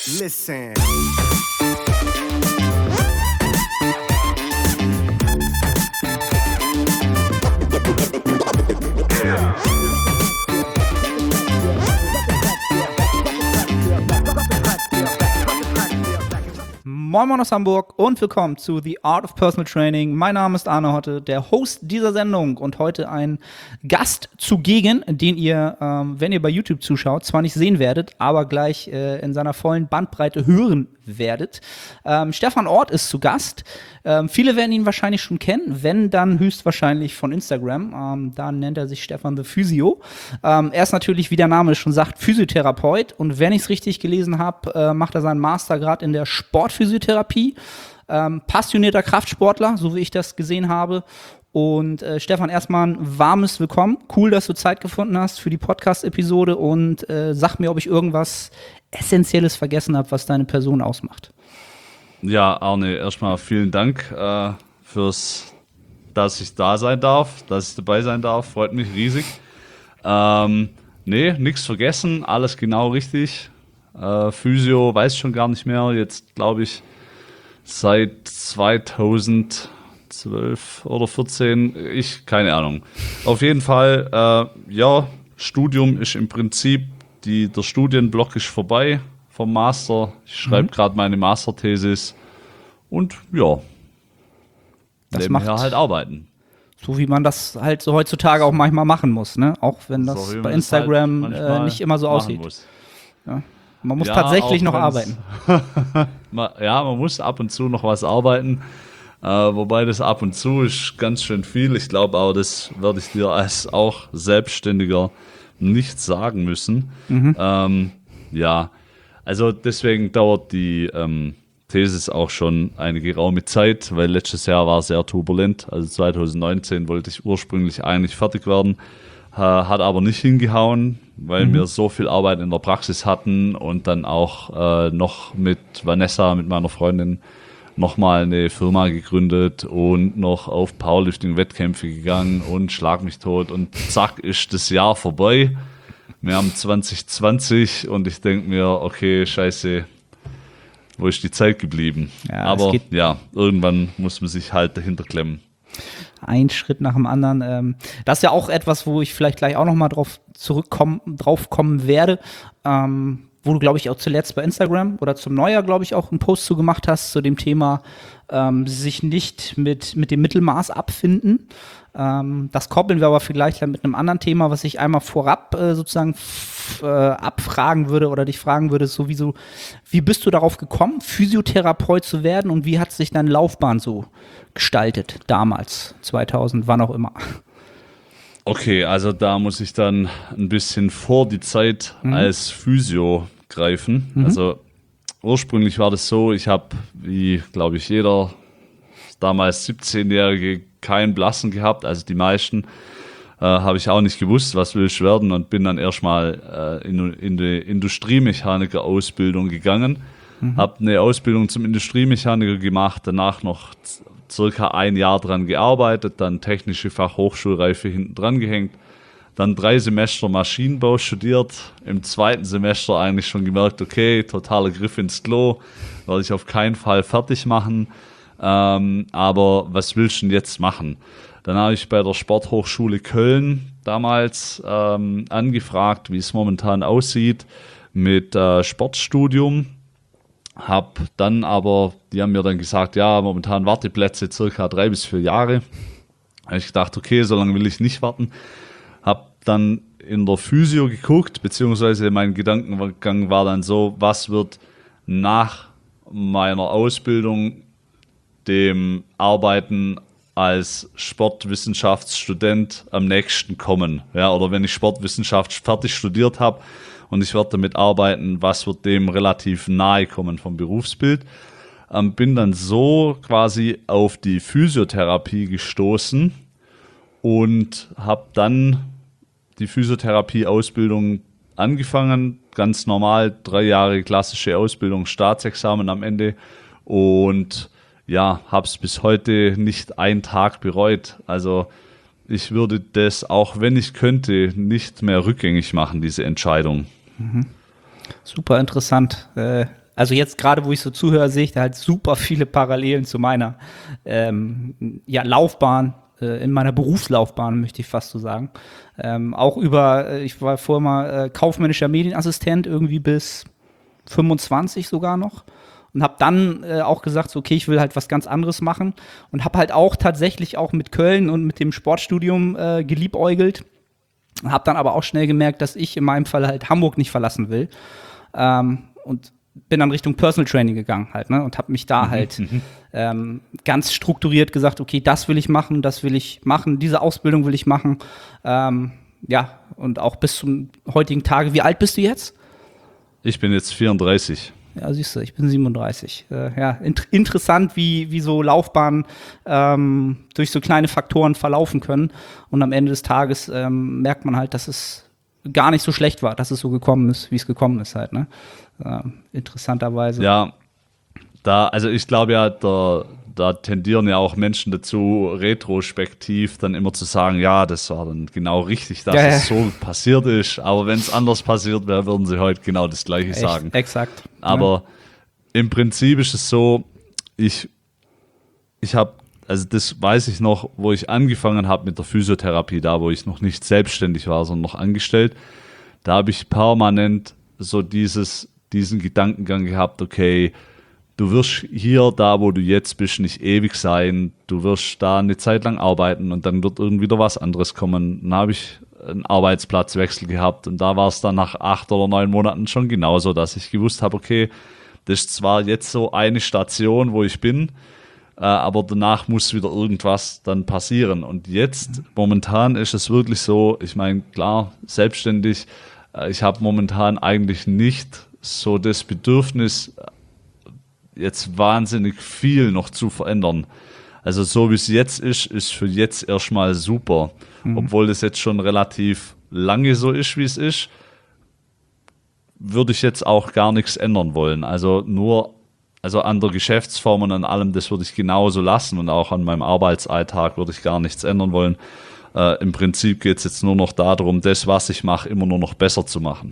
Listen. Moin Moin aus Hamburg und willkommen zu The Art of Personal Training. Mein Name ist Arne Hotte, der Host dieser Sendung und heute ein Gast zugegen, den ihr, wenn ihr bei YouTube zuschaut, zwar nicht sehen werdet, aber gleich in seiner vollen Bandbreite hören werdet. Stefan Ort ist zu Gast. Viele werden ihn wahrscheinlich schon kennen, wenn dann höchstwahrscheinlich von Instagram. Da nennt er sich Stefan the Physio. Er ist natürlich, wie der Name schon sagt, Physiotherapeut und wenn ich es richtig gelesen habe, macht er seinen Mastergrad in der Sportphysiotherapie. Passionierter Kraftsportler, so wie ich das gesehen habe. Und Stefan, erstmal ein warmes Willkommen. Cool, dass du Zeit gefunden hast für die Podcast-Episode und sag mir, ob ich irgendwas Essentielles vergessen habe, was deine Person ausmacht. Ja, Arne, erstmal vielen Dank dass ich da sein darf, dass ich dabei sein darf. Freut mich riesig. Nichts vergessen, alles genau richtig. Physio weiß schon gar nicht mehr. Jetzt glaube ich seit 2012 oder 14, keine Ahnung. Auf jeden Fall, Studium ist im Prinzip, der Studienblock ist vorbei vom Master. Ich schreibe gerade meine Masterthesis und ja, das macht halt arbeiten. So wie man das halt so heutzutage auch manchmal machen muss, ne? Auch wenn das bei Instagram halt nicht immer so aussieht. Ja. Man muss tatsächlich noch arbeiten. Man muss ab und zu noch was arbeiten. Wobei das ab und zu ist ganz schön viel. Ich glaube aber, das werde ich dir als auch Selbstständiger nicht sagen müssen. Also deswegen dauert die Thesis auch schon eine geraume Zeit, weil letztes Jahr war sehr turbulent. Also 2019 wollte ich ursprünglich eigentlich fertig werden, hat aber nicht hingehauen, weil wir so viel Arbeit in der Praxis hatten und dann auch noch mit Vanessa, mit meiner Freundin, nochmal eine Firma gegründet und noch auf Powerlifting-Wettkämpfe gegangen und schlag mich tot und zack ist das Jahr vorbei. Wir haben 2020 und ich denke mir, okay, scheiße, wo ist die Zeit geblieben? Ja, aber irgendwann muss man sich halt dahinter klemmen. Ein Schritt nach dem anderen. Das ist ja auch etwas, wo ich vielleicht gleich auch nochmal drauf kommen werde. Wo du, glaube ich, auch zuletzt bei Instagram oder zum Neujahr, glaube ich, auch einen Post zu gemacht hast, zu dem Thema sich nicht mit dem Mittelmaß abfinden. Das koppeln wir aber vielleicht mit einem anderen Thema, was ich einmal vorab sozusagen abfragen würde oder dich fragen würde, sowieso, wie bist du darauf gekommen, Physiotherapeut zu werden und wie hat sich deine Laufbahn so gestaltet, damals, 2000, wann auch immer? Okay, also da muss ich dann ein bisschen vor die Zeit als Physio greifen. Also ursprünglich war das so, ich habe, wie glaube ich jeder damals 17-Jährige, keinen Blassen gehabt. Also die meisten habe ich auch nicht gewusst, was will ich werden und bin dann erstmal in die Industriemechaniker-Ausbildung gegangen. Habe eine Ausbildung zum Industriemechaniker gemacht, danach noch circa ein Jahr dran gearbeitet, dann technische Fachhochschulreife hinten dran gehängt, dann 3 Semester Maschinenbau studiert, im 2. Semester eigentlich schon gemerkt, okay, totaler Griff ins Klo, werde ich auf keinen Fall fertig machen, aber was willst du denn jetzt machen? Dann habe ich bei der Sporthochschule Köln damals angefragt, wie es momentan aussieht mit Sportstudium. Hab dann aber, die haben mir dann gesagt, ja, momentan Warteplätze circa 3 bis 4 Jahre. Habe ich gedacht, okay, so lange will ich nicht warten. Hab dann in der Physio geguckt, beziehungsweise mein Gedankengang war dann so, was wird nach meiner Ausbildung dem Arbeiten als Sportwissenschaftsstudent am nächsten kommen. Ja, oder wenn ich Sportwissenschaft fertig studiert habe, und ich werde damit arbeiten, was wird dem relativ nahe kommen vom Berufsbild. Bin dann so quasi auf die Physiotherapie gestoßen und habe dann die Physiotherapie-Ausbildung angefangen, ganz normal, 3 Jahre klassische Ausbildung, Staatsexamen am Ende und ja, habe es bis heute nicht einen Tag bereut. Also ich würde das, auch wenn ich könnte, nicht mehr rückgängig machen, diese Entscheidung. Super interessant. Also jetzt gerade, wo ich so zuhöre, sehe ich da halt super viele Parallelen zu meiner Laufbahn, in meiner Berufslaufbahn, möchte ich fast so sagen. Ich war vorher mal kaufmännischer Medienassistent, irgendwie bis 25 sogar noch. Und habe dann auch gesagt, so, okay, ich will halt was ganz anderes machen. Und habe halt auch tatsächlich auch mit Köln und mit dem Sportstudium geliebäugelt. Habe dann aber auch schnell gemerkt, dass ich in meinem Fall halt Hamburg nicht verlassen will. Und bin dann Richtung Personal Training gegangen halt, ne? Und habe mich da ganz strukturiert gesagt, okay, das will ich machen, diese Ausbildung will ich machen. Und auch bis zum heutigen Tage. Wie alt bist du jetzt? Ich bin jetzt 34. Ja, siehst du, ich bin 37. Interessant, wie so Laufbahnen durch so kleine Faktoren verlaufen können. Und am Ende des Tages merkt man halt, dass es gar nicht so schlecht war, dass es so gekommen ist, wie es gekommen ist halt, ne? Interessanterweise. Ja, also ich glaube ja, da tendieren ja auch Menschen dazu, retrospektiv dann immer zu sagen, ja, das war dann genau richtig, dass es so passiert ist. Aber wenn es anders passiert wäre, würden sie heute genau das Gleiche sagen. Exakt. Aber im Prinzip ist es so, ich habe, also das weiß ich noch, wo ich angefangen habe mit der Physiotherapie, da wo ich noch nicht selbstständig war, sondern noch angestellt, da habe ich permanent so diesen Gedankengang gehabt, okay, du wirst hier, da wo du jetzt bist, nicht ewig sein, du wirst da eine Zeit lang arbeiten und dann wird irgendwie wieder was anderes kommen. Dann habe ich einen Arbeitsplatzwechsel gehabt und da war es dann nach 8 oder 9 Monaten schon genauso, dass ich gewusst habe, okay, das ist zwar jetzt so eine Station, wo ich bin, aber danach muss wieder irgendwas dann passieren. Und jetzt, momentan ist es wirklich so, ich meine, klar, selbstständig, ich habe momentan eigentlich nicht so das Bedürfnis, jetzt wahnsinnig viel noch zu verändern. Also so wie es jetzt ist für jetzt erstmal super. Obwohl das jetzt schon relativ lange so ist, wie es ist, würde ich jetzt auch gar nichts ändern wollen. Also an der Geschäftsform und an allem, das würde ich genauso lassen und auch an meinem Arbeitsalltag würde ich gar nichts ändern wollen. Im Prinzip geht es jetzt nur noch darum, das, was ich mache, immer nur noch besser zu machen.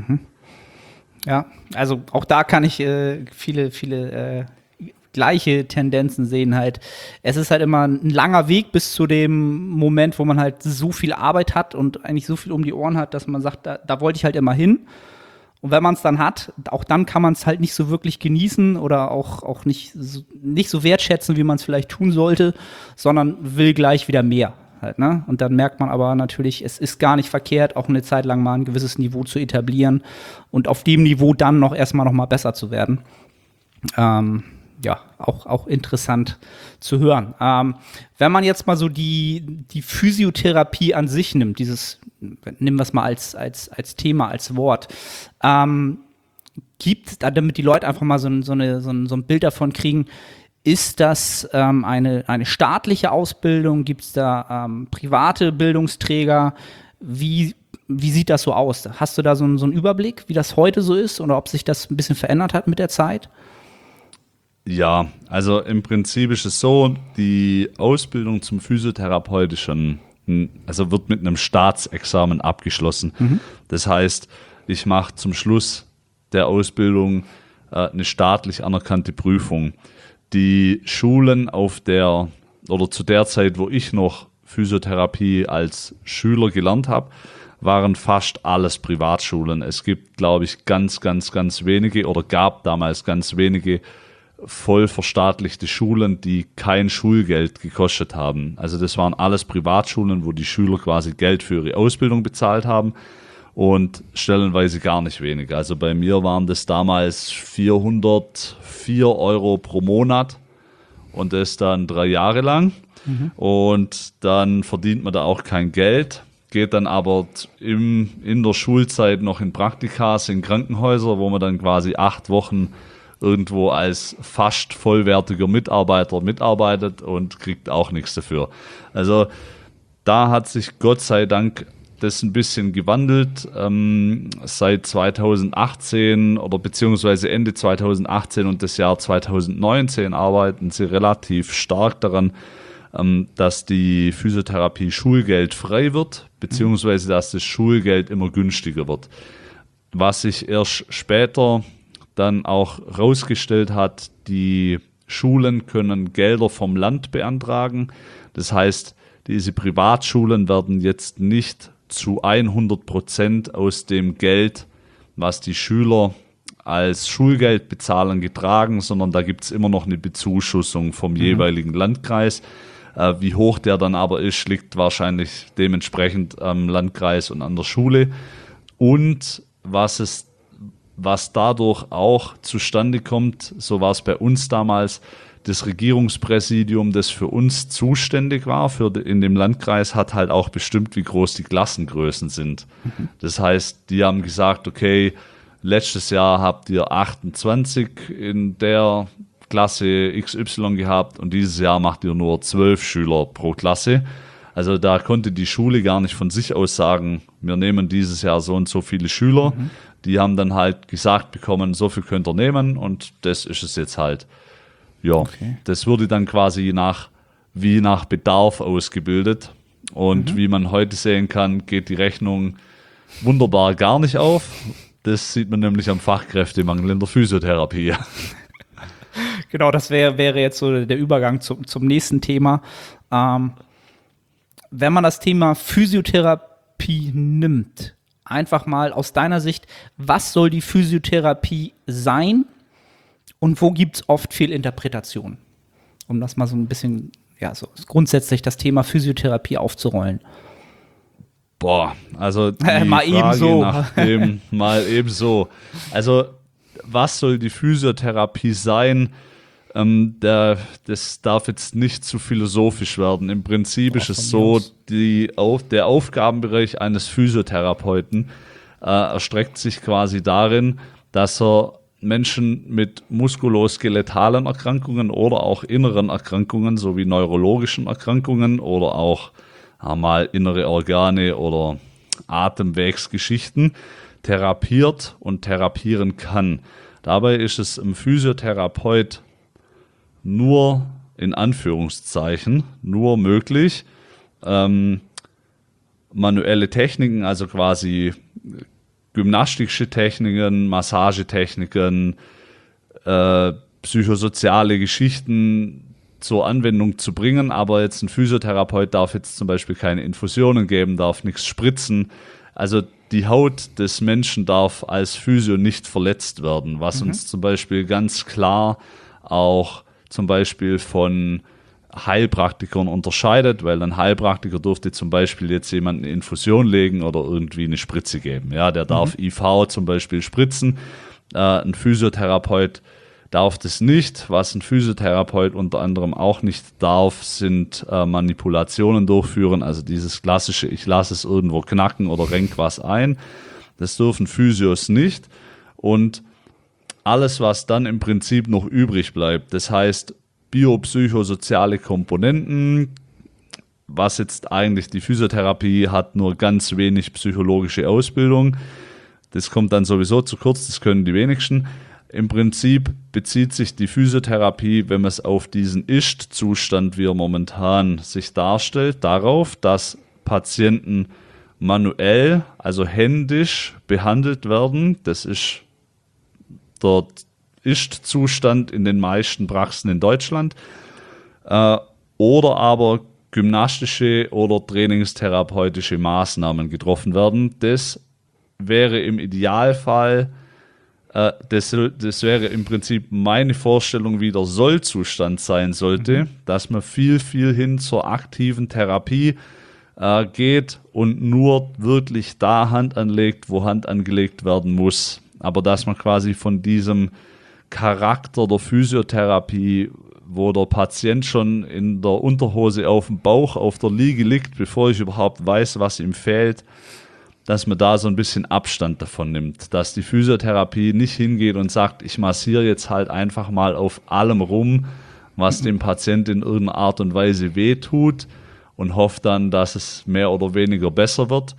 Ja, also auch da kann ich viele gleiche Tendenzen sehen halt. Es ist halt immer ein langer Weg bis zu dem Moment, wo man halt so viel Arbeit hat und eigentlich so viel um die Ohren hat, dass man sagt, da wollte ich halt immer hin. Und wenn man es dann hat, auch dann kann man es halt nicht so wirklich genießen oder auch nicht so wertschätzen, wie man es vielleicht tun sollte, sondern will gleich wieder mehr. Halt, ne? Und dann merkt man aber natürlich, es ist gar nicht verkehrt, auch eine Zeit lang mal ein gewisses Niveau zu etablieren und auf dem Niveau dann erstmal noch mal besser zu werden. Auch interessant zu hören. Wenn man jetzt mal so die Physiotherapie an sich nimmt, nehmen wir es mal als Thema, als Wort, damit die Leute einfach mal so ein Bild davon kriegen, ist das eine staatliche Ausbildung? Gibt es da private Bildungsträger? Wie sieht das so aus? Hast du da so einen Überblick, wie das heute so ist oder ob sich das ein bisschen verändert hat mit der Zeit? Ja, also im Prinzip ist es so, die Ausbildung zum Physiotherapeut wird mit einem Staatsexamen abgeschlossen. Das heißt, ich mache zum Schluss der Ausbildung eine staatlich anerkannte Prüfung. Die Schulen zu der Zeit, wo ich noch Physiotherapie als Schüler gelernt habe, waren fast alles Privatschulen. Es gibt, glaube ich, ganz, ganz, ganz wenige oder gab damals ganz wenige voll verstaatlichte Schulen, die kein Schulgeld gekostet haben. Also das waren alles Privatschulen, wo die Schüler quasi Geld für ihre Ausbildung bezahlt haben und stellenweise gar nicht wenig. Also bei mir waren das damals 404 Euro pro Monat und das dann 3 Jahre lang. Und dann verdient man da auch kein Geld, geht dann aber in der Schulzeit noch in Praktikas, in Krankenhäuser, wo man dann quasi 8 Wochen irgendwo als fast vollwertiger Mitarbeiter mitarbeitet und kriegt auch nichts dafür. Also da hat sich Gott sei Dank das ein bisschen gewandelt. Seit 2018 oder beziehungsweise Ende 2018 und das Jahr 2019 arbeiten sie relativ stark daran, dass die Physiotherapie schulgeldfrei wird, beziehungsweise dass das Schulgeld immer günstiger wird. Was sich erst später dann auch rausgestellt hat, die Schulen können Gelder vom Land beantragen. Das heißt, diese Privatschulen werden jetzt nicht zu 100% aus dem Geld, was die Schüler als Schulgeld bezahlen, getragen, sondern da gibt es immer noch eine Bezuschussung vom jeweiligen Landkreis. Wie hoch der dann aber ist, liegt wahrscheinlich dementsprechend am Landkreis und an der Schule. Und was dadurch auch zustande kommt, so war es bei uns damals, das Regierungspräsidium, das für uns zuständig war, in dem Landkreis, hat halt auch bestimmt, wie groß die Klassengrößen sind. Das heißt, die haben gesagt, okay, letztes Jahr habt ihr 28 in der Klasse XY gehabt und dieses Jahr macht ihr nur 12 Schüler pro Klasse. Also da konnte die Schule gar nicht von sich aus sagen, wir nehmen dieses Jahr so und so viele Schüler. Die haben dann halt gesagt bekommen, so viel könnt ihr nehmen und das ist es jetzt halt. Ja, okay. Das wurde dann quasi wie nach Bedarf ausgebildet. Und wie man heute sehen kann, geht die Rechnung wunderbar gar nicht auf. Das sieht man nämlich am Fachkräftemangel in der Physiotherapie. Genau, das wäre jetzt so der Übergang zum nächsten Thema. Wenn man das Thema Physiotherapie nimmt, einfach mal aus deiner Sicht, was soll die Physiotherapie sein und wo gibt es oft Fehlinterpretationen? Um das mal so ein bisschen, so grundsätzlich das Thema Physiotherapie aufzurollen. Boah, also die mal Frage ebenso. Mal ebenso. Also was soll die Physiotherapie sein? Das darf jetzt nicht zu philosophisch werden. Im Prinzip ist es so, der Aufgabenbereich eines Physiotherapeuten erstreckt sich quasi darin, dass er Menschen mit muskuloskeletalen Erkrankungen oder auch inneren Erkrankungen sowie neurologischen Erkrankungen oder auch mal innere Organe oder Atemwegsgeschichten therapiert und therapieren kann. Dabei ist es im Physiotherapeut nur, in Anführungszeichen, nur möglich, manuelle Techniken, also quasi gymnastische Techniken, Massagetechniken, psychosoziale Geschichten zur Anwendung zu bringen, aber jetzt ein Physiotherapeut darf jetzt zum Beispiel keine Infusionen geben, darf nichts spritzen. Also die Haut des Menschen darf als Physio nicht verletzt werden, was uns zum Beispiel ganz klar auch zum Beispiel von Heilpraktikern unterscheidet, weil ein Heilpraktiker durfte zum Beispiel jetzt jemanden eine Infusion legen oder irgendwie eine Spritze geben. Ja, der darf IV zum Beispiel spritzen. Ein Physiotherapeut darf das nicht. Was ein Physiotherapeut unter anderem auch nicht darf, sind Manipulationen durchführen. Also dieses klassische, ich lasse es irgendwo knacken oder renk was ein. Das dürfen Physios nicht. Und alles, was dann im Prinzip noch übrig bleibt, das heißt biopsychosoziale Komponenten, was jetzt eigentlich die Physiotherapie hat, nur ganz wenig psychologische Ausbildung. Das kommt dann sowieso zu kurz, das können die wenigsten. Im Prinzip bezieht sich die Physiotherapie, wenn man es auf diesen Ist-Zustand, wie er momentan sich darstellt, darauf, dass Patienten manuell, also händisch behandelt werden. Das ist der Ist-Zustand in den meisten Praxen in Deutschland. Oder aber gymnastische oder trainingstherapeutische Maßnahmen getroffen werden. Das wäre im Idealfall, das wäre im Prinzip meine Vorstellung, wie der Sollzustand sein sollte, dass man viel hin zur aktiven Therapie geht und nur wirklich da Hand anlegt, wo Hand angelegt werden muss. Aber dass man quasi von diesem Charakter der Physiotherapie, wo der Patient schon in der Unterhose auf dem Bauch auf der Liege liegt, bevor ich überhaupt weiß, was ihm fehlt, dass man da so ein bisschen Abstand davon nimmt. Dass die Physiotherapie nicht hingeht und sagt, ich massiere jetzt halt einfach mal auf allem rum, was dem Patient in irgendeiner Art und Weise wehtut und hofft dann, dass es mehr oder weniger besser wird.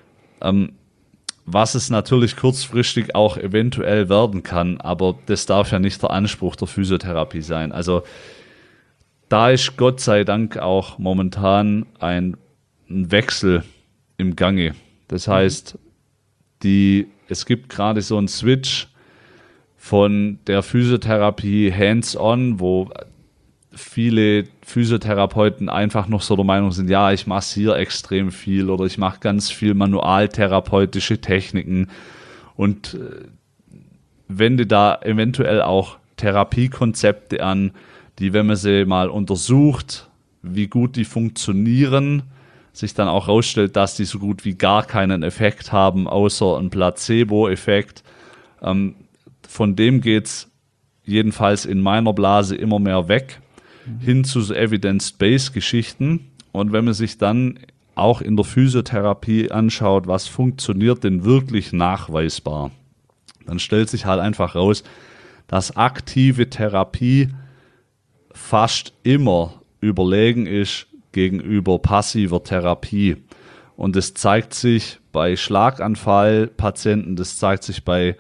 Was es natürlich kurzfristig auch eventuell werden kann, aber das darf ja nicht der Anspruch der Physiotherapie sein. Also da ist Gott sei Dank auch momentan ein Wechsel im Gange. Das heißt, es gibt gerade so einen Switch von der Physiotherapie hands-on, wo viele Physiotherapeuten einfach noch so der Meinung sind, ja, ich massiere extrem viel oder ich mache ganz viel manualtherapeutische Techniken und wende da eventuell auch Therapiekonzepte an, die, wenn man sie mal untersucht, wie gut die funktionieren, sich dann auch rausstellt, dass die so gut wie gar keinen Effekt haben, außer ein Placebo-Effekt. Von dem geht's jedenfalls in meiner Blase immer mehr weg, hin zu so Evidence-Based-Geschichten. Und wenn man sich dann auch in der Physiotherapie anschaut, was funktioniert denn wirklich nachweisbar, dann stellt sich halt einfach raus, dass aktive Therapie fast immer überlegen ist gegenüber passiver Therapie. Und das zeigt sich bei Schlaganfallpatienten, das zeigt sich bei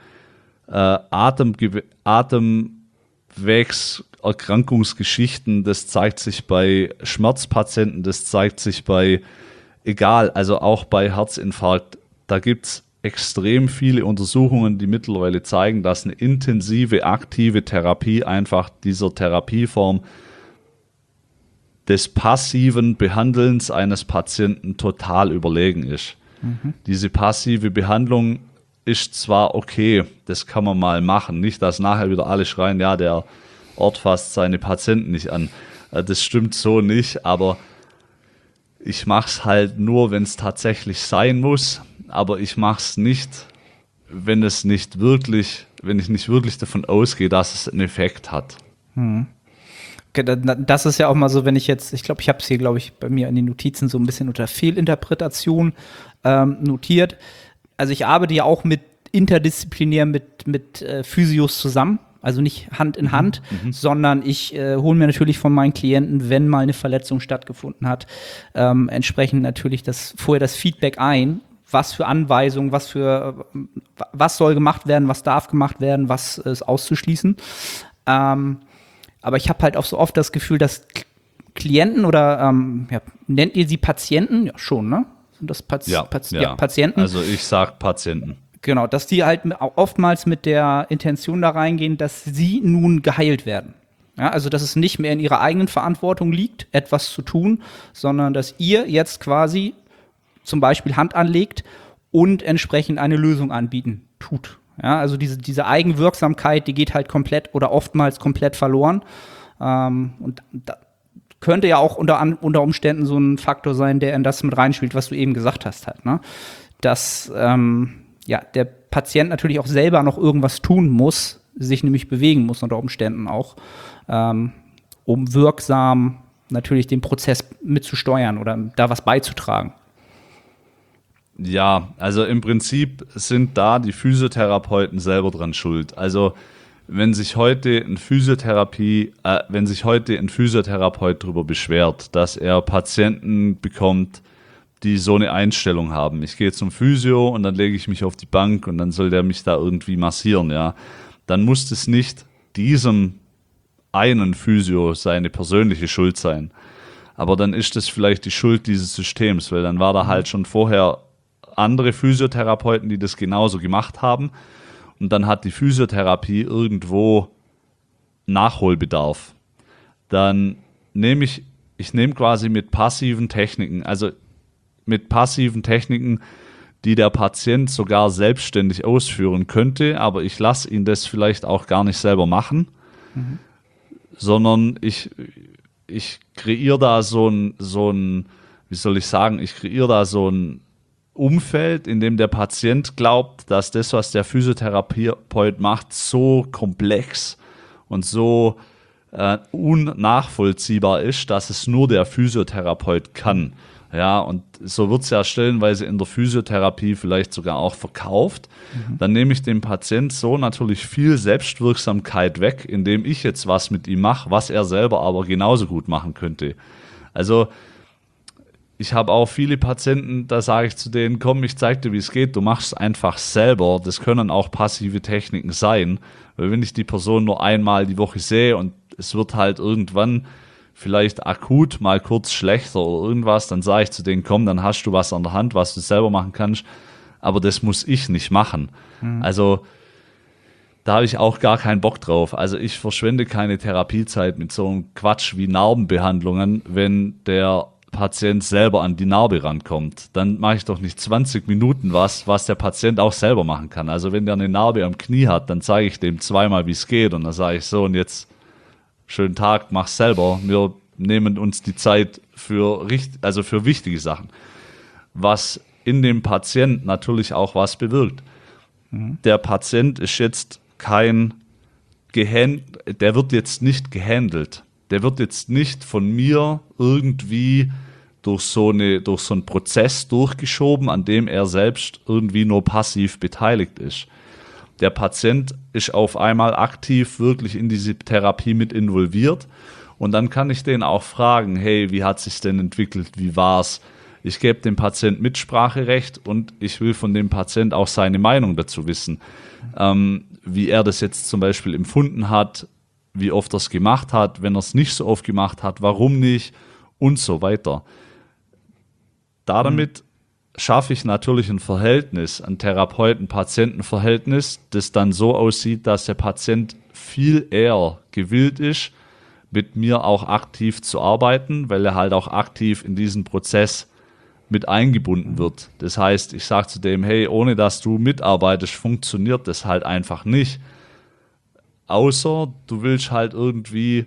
Atemwegserkrankungsgeschichten, das zeigt sich bei Schmerzpatienten, das zeigt sich bei, egal, also auch bei Herzinfarkt. Da gibt es extrem viele Untersuchungen, die mittlerweile zeigen, dass eine intensive, aktive Therapie einfach dieser Therapieform des passiven Behandelns eines Patienten total überlegen ist. Diese passive Behandlung ist zwar okay, das kann man mal machen, nicht, dass nachher wieder alle schreien, ja, der Ort fasst seine Patienten nicht an. Das stimmt so nicht, aber ich mache es halt nur, wenn es tatsächlich sein muss, aber ich mache es nicht, wenn ich nicht wirklich davon ausgehe, dass es einen Effekt hat. Das ist ja auch mal so, wenn ich glaube, ich habe es hier, bei mir in den Notizen so ein bisschen unter Fehlinterpretation notiert. Also ich arbeite ja auch interdisziplinär mit Physios zusammen, also nicht Hand in Hand, sondern ich hole mir natürlich von meinen Klienten, wenn mal eine Verletzung stattgefunden hat, entsprechend natürlich vorher das Feedback ein, was für Anweisungen, was soll gemacht werden, was darf gemacht werden, was ist auszuschließen. Aber ich habe halt auch so oft das Gefühl, dass Klienten oder nennt ihr sie Patienten? Ja, schon, ne? Sind das Patienten? Also ich sage Patienten. Genau, dass die halt oftmals mit der Intention da reingehen, dass sie nun geheilt werden. Ja, also dass es nicht mehr in ihrer eigenen Verantwortung liegt, etwas zu tun, sondern dass ihr jetzt quasi zum Beispiel Hand anlegt und entsprechend eine Lösung anbieten tut. Ja, also diese Eigenwirksamkeit, die geht halt komplett oder oftmals komplett verloren. Und da könnte ja auch unter Umständen so ein Faktor sein, der in das mit reinspielt, was du eben gesagt hast halt, ne? Dass der Patient natürlich auch selber noch irgendwas tun muss, sich nämlich bewegen muss unter Umständen auch, um wirksam natürlich den Prozess mitzusteuern oder da was beizutragen. Ja, also im Prinzip sind da die Physiotherapeuten selber dran schuld. Also wenn sich heute ein Physiotherapeut darüber beschwert, dass er Patienten bekommt, die so eine Einstellung haben. Ich gehe zum Physio und dann lege ich mich auf die Bank und dann soll der mich da irgendwie massieren, ja. Dann muss es nicht diesem einen Physio seine persönliche Schuld sein. Aber dann ist es vielleicht die Schuld dieses Systems, weil dann war da halt schon vorher andere Physiotherapeuten, die das genauso gemacht haben. Und dann hat die Physiotherapie irgendwo Nachholbedarf. Dann nehme ich quasi mit passiven Techniken, die der Patient sogar selbstständig ausführen könnte, aber ich lasse ihn das vielleicht auch gar nicht selber machen, sondern ich kreiere da so ein Umfeld, in dem der Patient glaubt, dass das, was der Physiotherapeut macht, so komplex und so unnachvollziehbar ist, dass es nur der Physiotherapeut kann. Ja, und so wird es ja stellenweise in der Physiotherapie vielleicht sogar auch verkauft. Dann nehme ich dem Patient so natürlich viel Selbstwirksamkeit weg, indem ich jetzt was mit ihm mache, was er selber aber genauso gut machen könnte. Also ich habe auch viele Patienten, da sage ich zu denen, komm, ich zeige dir, wie es geht, du machst es einfach selber. Das können auch passive Techniken sein, weil wenn ich die Person nur einmal die Woche sehe und es wird halt irgendwann vielleicht akut mal kurz schlechter oder irgendwas, dann sage ich zu denen, komm, dann hast du was an der Hand, was du selber machen kannst, aber das muss ich nicht machen. Also da habe ich auch gar keinen Bock drauf. Also ich verschwende keine Therapiezeit mit so einem Quatsch wie Narbenbehandlungen, wenn der Patient selber an die Narbe rankommt. Dann mache ich doch nicht 20 Minuten was der Patient auch selber machen kann. Also wenn der eine Narbe am Knie hat, dann zeige ich dem zweimal, wie es geht. Und dann sage ich so, und jetzt schönen Tag, mach's selber. Wir nehmen uns die Zeit für wichtige Sachen. Was in dem Patient natürlich auch was bewirkt. Der Patient ist jetzt der wird jetzt nicht gehandelt. Der wird jetzt nicht von mir irgendwie durch so einen Prozess durchgeschoben, an dem er selbst irgendwie nur passiv beteiligt ist. Der Patient ist auf einmal aktiv wirklich in diese Therapie mit involviert und dann kann ich den auch fragen, hey, wie hat sich's denn entwickelt, wie war's? Ich gebe dem Patient Mitspracherecht und ich will von dem Patient auch seine Meinung dazu wissen, wie er das jetzt zum Beispiel empfunden hat, wie oft er es gemacht hat, wenn er es nicht so oft gemacht hat, warum nicht und so weiter. Damit schaffe ich natürlich ein Verhältnis, ein Therapeuten-Patienten-Verhältnis, das dann so aussieht, dass der Patient viel eher gewillt ist, mit mir auch aktiv zu arbeiten, weil er halt auch aktiv in diesen Prozess mit eingebunden wird. Das heißt, ich sage zu dem, hey, ohne dass du mitarbeitest, funktioniert das halt einfach nicht. Außer du willst halt irgendwie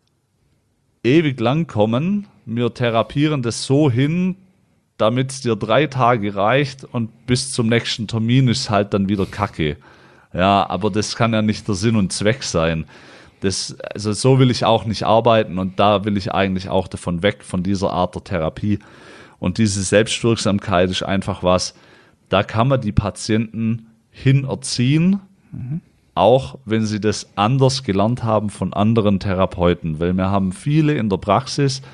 ewig lang kommen, wir therapieren das so hin, damit es dir 3 Tage reicht und bis zum nächsten Termin ist halt dann wieder Kacke. Ja, aber das kann ja nicht der Sinn und Zweck sein. Also so will ich auch nicht arbeiten und da will ich eigentlich auch davon weg, von dieser Art der Therapie. Und diese Selbstwirksamkeit ist einfach was, da kann man die Patienten hin erziehen, auch wenn sie das anders gelernt haben von anderen Therapeuten. Weil wir haben viele in der Praxis,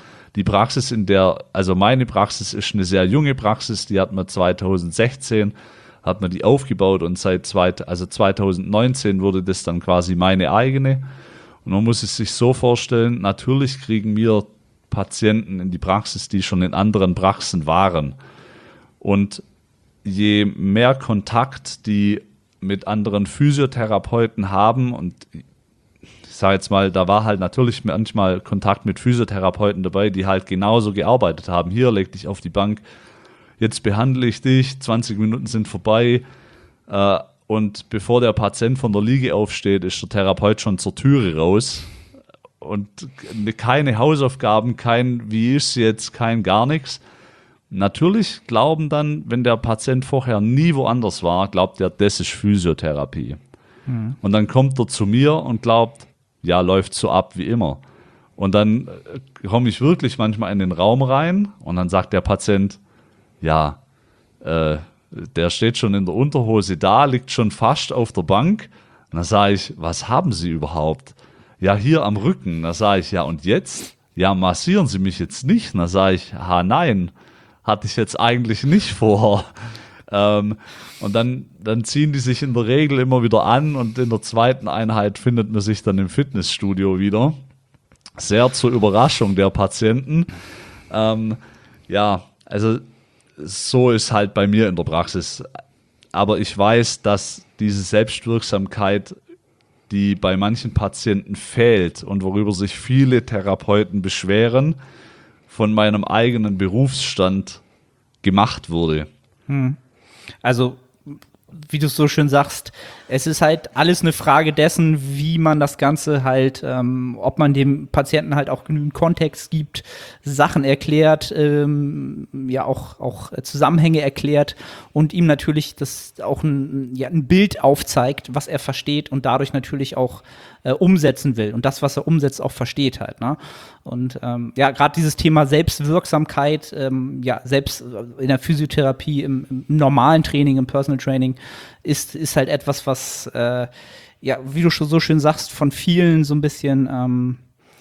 also meine Praxis ist eine sehr junge Praxis, die hat man 2016, hat man die aufgebaut und seit 2019 wurde das dann quasi meine eigene. Und man muss es sich so vorstellen, natürlich kriegen wir Patienten in die Praxis, die schon in anderen Praxen waren. Und je mehr Kontakt die mit anderen Physiotherapeuten haben, und ich sage jetzt mal, da war halt natürlich manchmal Kontakt mit Physiotherapeuten dabei, die halt genauso gearbeitet haben. Hier, leg dich auf die Bank, jetzt behandle ich dich, 20 Minuten sind vorbei, und bevor der Patient von der Liege aufsteht, ist der Therapeut schon zur Türe raus. Und keine Hausaufgaben, kein wie ist jetzt, kein gar nichts. Natürlich glauben dann, wenn der Patient vorher nie woanders war, glaubt er, das ist Physiotherapie. Und dann kommt er zu mir und glaubt, ja, läuft so ab wie immer. Und dann komme ich wirklich manchmal in den Raum rein und dann sagt der Patient, ja, der steht schon in der Unterhose da, liegt schon fast auf der Bank. Und dann sage ich, was haben Sie überhaupt? Ja, hier am Rücken. Da sage ich, ja, und jetzt? Ja, massieren Sie mich jetzt nicht? Da sage ich, nein, hatte ich jetzt eigentlich nicht vor. Und dann ziehen die sich in der Regel immer wieder an und in der zweiten Einheit findet man sich dann im Fitnessstudio wieder. Sehr zur Überraschung der Patienten. Ja, also so ist halt bei mir in der Praxis. Aber ich weiß, dass diese Selbstwirksamkeit, die bei manchen Patienten fehlt und worüber sich viele Therapeuten beschweren, von meinem eigenen Berufsstand gemacht wurde. Also, wie du es so schön sagst, es ist halt alles eine Frage dessen, wie man das Ganze halt, ob man dem Patienten halt auch genügend Kontext gibt, Sachen erklärt, ja auch Zusammenhänge erklärt und ihm natürlich das auch ein Bild aufzeigt, was er versteht und dadurch natürlich auch umsetzen will und das, was er umsetzt, auch versteht halt. Ne? Und ja, gerade dieses Thema Selbstwirksamkeit, ja, selbst in der Physiotherapie, im normalen Training, im Personal Training, ist halt etwas, was, ja, wie du schon so schön sagst, von vielen so ein bisschen,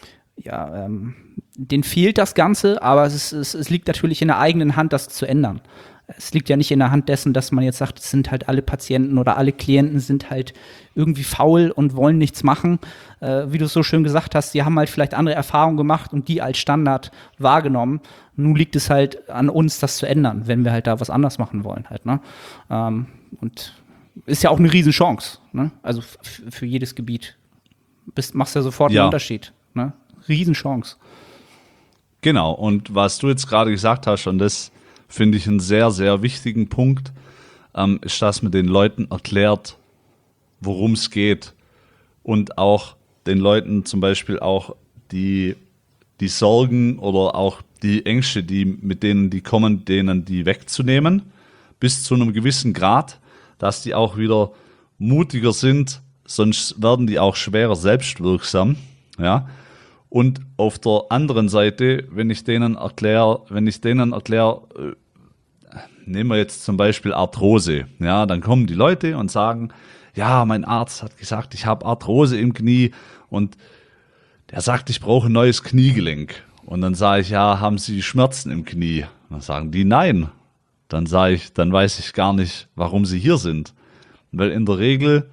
denen fehlt das Ganze, aber es liegt natürlich in der eigenen Hand, das zu ändern. Es liegt ja nicht in der Hand dessen, dass man jetzt sagt, es sind halt alle Patienten oder alle Klienten sind halt irgendwie faul und wollen nichts machen. Wie du es so schön gesagt hast, die haben halt vielleicht andere Erfahrungen gemacht und die als Standard wahrgenommen. Nun liegt es halt an uns, das zu ändern, wenn wir halt da was anders machen wollen halt, ne? Und ist ja auch eine Riesenchance, ne? Also für jedes Gebiet. Machst ja sofort einen Unterschied, ne? Riesenchance. Genau, und was du jetzt gerade gesagt hast, und das finde ich einen sehr, sehr wichtigen Punkt, ist, dass man den Leuten erklärt, worum es geht. Und auch den Leuten zum Beispiel auch die Sorgen oder auch die Ängste, mit denen die kommen, denen die wegzunehmen, bis zu einem gewissen Grad, dass die auch wieder mutiger sind, sonst werden die auch schwerer selbstwirksam, ja. Und auf der anderen Seite, wenn ich denen erkläre, nehmen wir jetzt zum Beispiel Arthrose, ja, dann kommen die Leute und sagen, ja, mein Arzt hat gesagt, ich habe Arthrose im Knie und der sagt, ich brauche ein neues Kniegelenk. Und dann sage ich, ja, haben Sie Schmerzen im Knie? Und dann sagen die, nein. Dann sage ich, dann weiß ich gar nicht, warum Sie hier sind. Weil in der Regel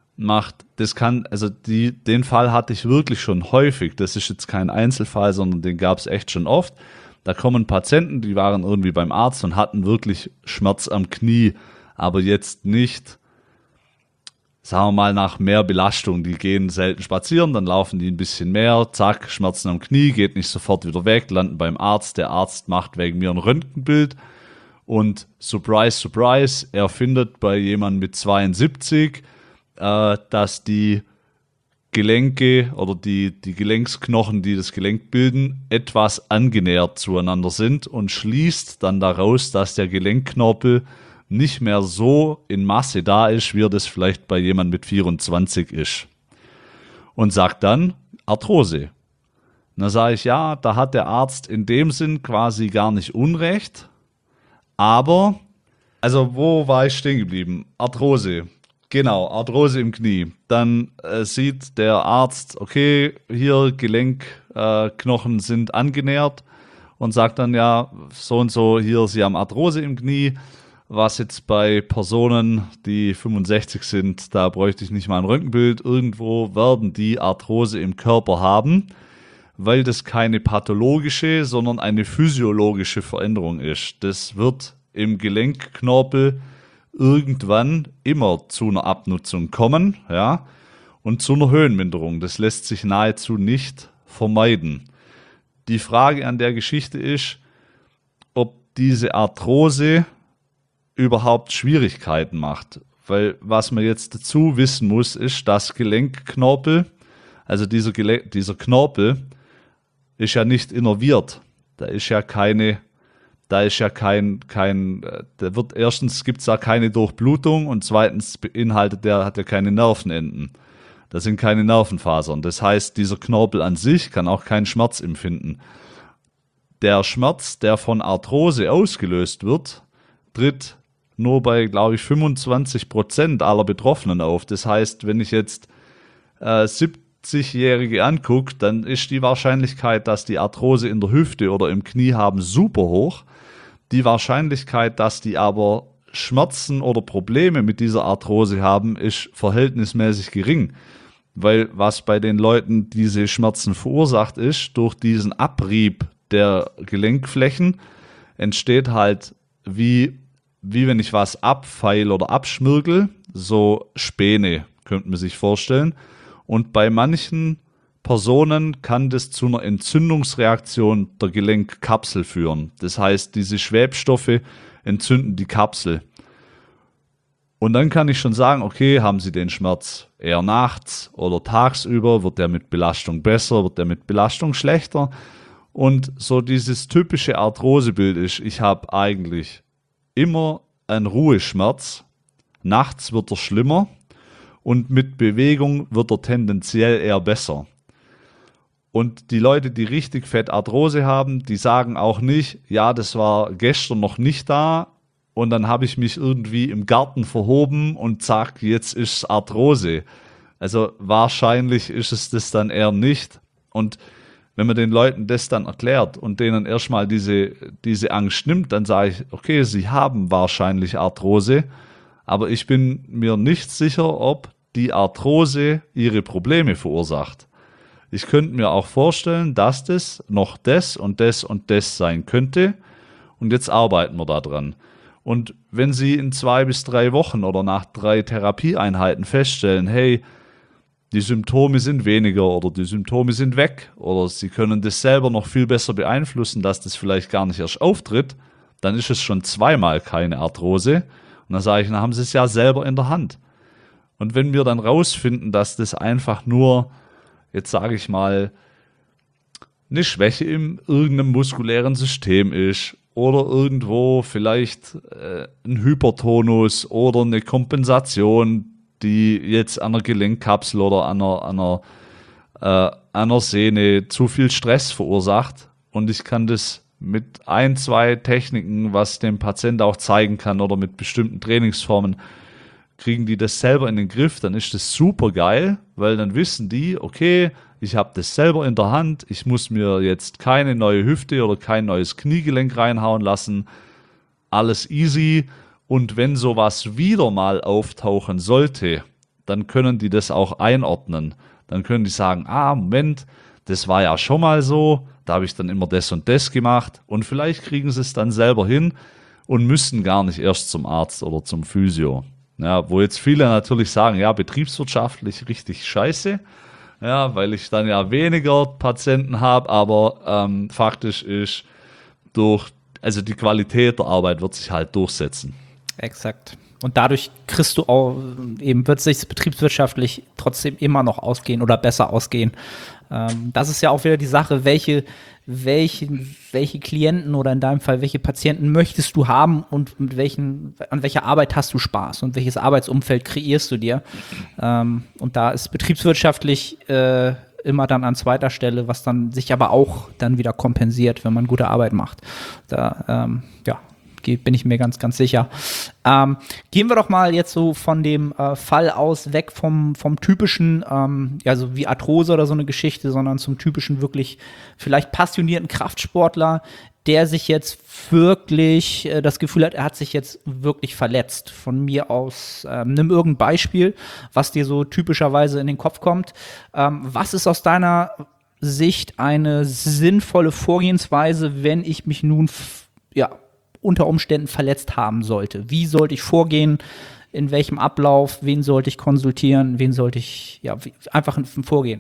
den Fall hatte ich wirklich schon häufig. Das ist jetzt kein Einzelfall, sondern den gab es echt schon oft. Da kommen Patienten, die waren irgendwie beim Arzt und hatten wirklich Schmerz am Knie, aber jetzt nicht, sagen wir mal, nach mehr Belastung. Die gehen selten spazieren, dann laufen die ein bisschen mehr, zack, Schmerzen am Knie, geht nicht sofort wieder weg, landen beim Arzt. Der Arzt macht wegen mir ein Röntgenbild und surprise, surprise, er findet bei jemandem mit 72, dass die Gelenke oder die Gelenksknochen, die das Gelenk bilden, etwas angenähert zueinander sind und schließt dann daraus, dass der Gelenkknorpel nicht mehr so in Masse da ist, wie er das vielleicht bei jemandem mit 24 ist. Und sagt dann Arthrose. Und dann sage ich, ja, da hat der Arzt in dem Sinn quasi gar nicht Unrecht, aber, also wo war ich stehen geblieben? Arthrose. Genau, Arthrose im Knie. Dann sieht der Arzt, okay, hier Gelenkknochen sind angenähert und sagt dann, ja, so und so, hier, Sie haben Arthrose im Knie. Was jetzt bei Personen, die 65 sind, da bräuchte ich nicht mal ein Röntgenbild. Irgendwo werden die Arthrose im Körper haben, weil das keine pathologische, sondern eine physiologische Veränderung ist. Das wird im Gelenkknorpel irgendwann immer zu einer Abnutzung kommen, ja, und zu einer Höhenminderung. Das lässt sich nahezu nicht vermeiden. Die Frage an der Geschichte ist, ob diese Arthrose überhaupt Schwierigkeiten macht. Weil was man jetzt dazu wissen muss, ist, dass Gelenkknorpel, also dieser Knorpel, ist ja nicht innerviert. Da wird erstens gibt's da keine Durchblutung und zweitens hat er keine Nervenenden. Da sind keine Nervenfasern. Das heißt, dieser Knorpel an sich kann auch keinen Schmerz empfinden. Der Schmerz, der von Arthrose ausgelöst wird, tritt nur bei, glaube ich, 25% aller Betroffenen auf. Das heißt, wenn ich jetzt 70-Jährige angucke, dann ist die Wahrscheinlichkeit, dass die Arthrose in der Hüfte oder im Knie haben, super hoch. Die Wahrscheinlichkeit, dass die aber Schmerzen oder Probleme mit dieser Arthrose haben, ist verhältnismäßig gering. Weil was bei den Leuten diese Schmerzen verursacht ist, durch diesen Abrieb der Gelenkflächen entsteht halt wie wenn ich was abfeile oder abschmirgel, so Späne, könnte man sich vorstellen. Und bei manchen Personen kann das zu einer Entzündungsreaktion der Gelenkkapsel führen. Das heißt, diese Schwebstoffe entzünden die Kapsel. Und dann kann ich schon sagen, okay, haben Sie den Schmerz eher nachts oder tagsüber? Wird der mit Belastung besser? Wird der mit Belastung schlechter? Und so dieses typische Arthrosebild ist, ich habe eigentlich immer einen Ruheschmerz. Nachts wird er schlimmer und mit Bewegung wird er tendenziell eher besser. Und die Leute, die richtig fett Arthrose haben, die sagen auch nicht, ja, das war gestern noch nicht da und dann habe ich mich irgendwie im Garten verhoben und zack, jetzt ist es Arthrose. Also wahrscheinlich ist es das dann eher nicht. Und wenn man den Leuten das dann erklärt und denen erstmal diese Angst nimmt, dann sage ich, okay, sie haben wahrscheinlich Arthrose, aber ich bin mir nicht sicher, ob die Arthrose ihre Probleme verursacht. Ich könnte mir auch vorstellen, dass das noch das und das und das sein könnte und jetzt arbeiten wir da dran. Und wenn Sie in 2 bis 3 Wochen oder nach 3 Therapieeinheiten feststellen, hey, die Symptome sind weniger oder die Symptome sind weg oder Sie können das selber noch viel besser beeinflussen, dass das vielleicht gar nicht erst auftritt, dann ist es schon 2-mal keine Arthrose. Und dann sage ich, dann haben Sie es ja selber in der Hand. Und wenn wir dann rausfinden, dass das einfach nur, jetzt sage ich mal, eine Schwäche in irgendeinem muskulären System ist oder irgendwo vielleicht ein Hypertonus oder eine Kompensation, die jetzt an einer Gelenkkapsel oder an einer Sehne zu viel Stress verursacht und ich kann das mit 1, 2 Techniken, was dem Patient auch zeigen kann oder mit bestimmten Trainingsformen, kriegen die das selber in den Griff, dann ist das super geil, weil dann wissen die, okay, ich habe das selber in der Hand, ich muss mir jetzt keine neue Hüfte oder kein neues Kniegelenk reinhauen lassen, alles easy. Und wenn sowas wieder mal auftauchen sollte, dann können die das auch einordnen. Dann können die sagen, Moment, das war ja schon mal so, da habe ich dann immer das und das gemacht und vielleicht kriegen sie es dann selber hin und müssen gar nicht erst zum Arzt oder zum Physio. Ja, wo jetzt viele natürlich sagen, ja, betriebswirtschaftlich richtig scheiße, ja, weil ich dann ja weniger Patienten habe, aber faktisch ist also die Qualität der Arbeit wird sich halt durchsetzen. Exakt. Und dadurch kriegst du auch, eben wird sich betriebswirtschaftlich trotzdem immer noch ausgehen oder besser ausgehen. Das ist ja auch wieder die Sache, welche Klienten oder in deinem Fall welche Patienten möchtest du haben und an welcher Arbeit hast du Spaß und welches Arbeitsumfeld kreierst du dir. Und da ist betriebswirtschaftlich immer dann an zweiter Stelle, was dann sich aber auch dann wieder kompensiert, wenn man gute Arbeit macht. Da, bin ich mir ganz, ganz sicher. Gehen wir doch mal jetzt so von dem Fall aus weg vom typischen, so wie Arthrose oder so eine Geschichte, sondern zum typischen wirklich vielleicht passionierten Kraftsportler, der sich jetzt wirklich das Gefühl hat, er hat sich jetzt wirklich verletzt. Von mir aus, nimm irgendein Beispiel, was dir so typischerweise in den Kopf kommt. Was ist aus deiner Sicht eine sinnvolle Vorgehensweise, wenn ich mich nun unter Umständen verletzt haben sollte? Wie sollte ich vorgehen? In welchem Ablauf? Wen sollte ich konsultieren? Wen sollte ich einfach vorgehen?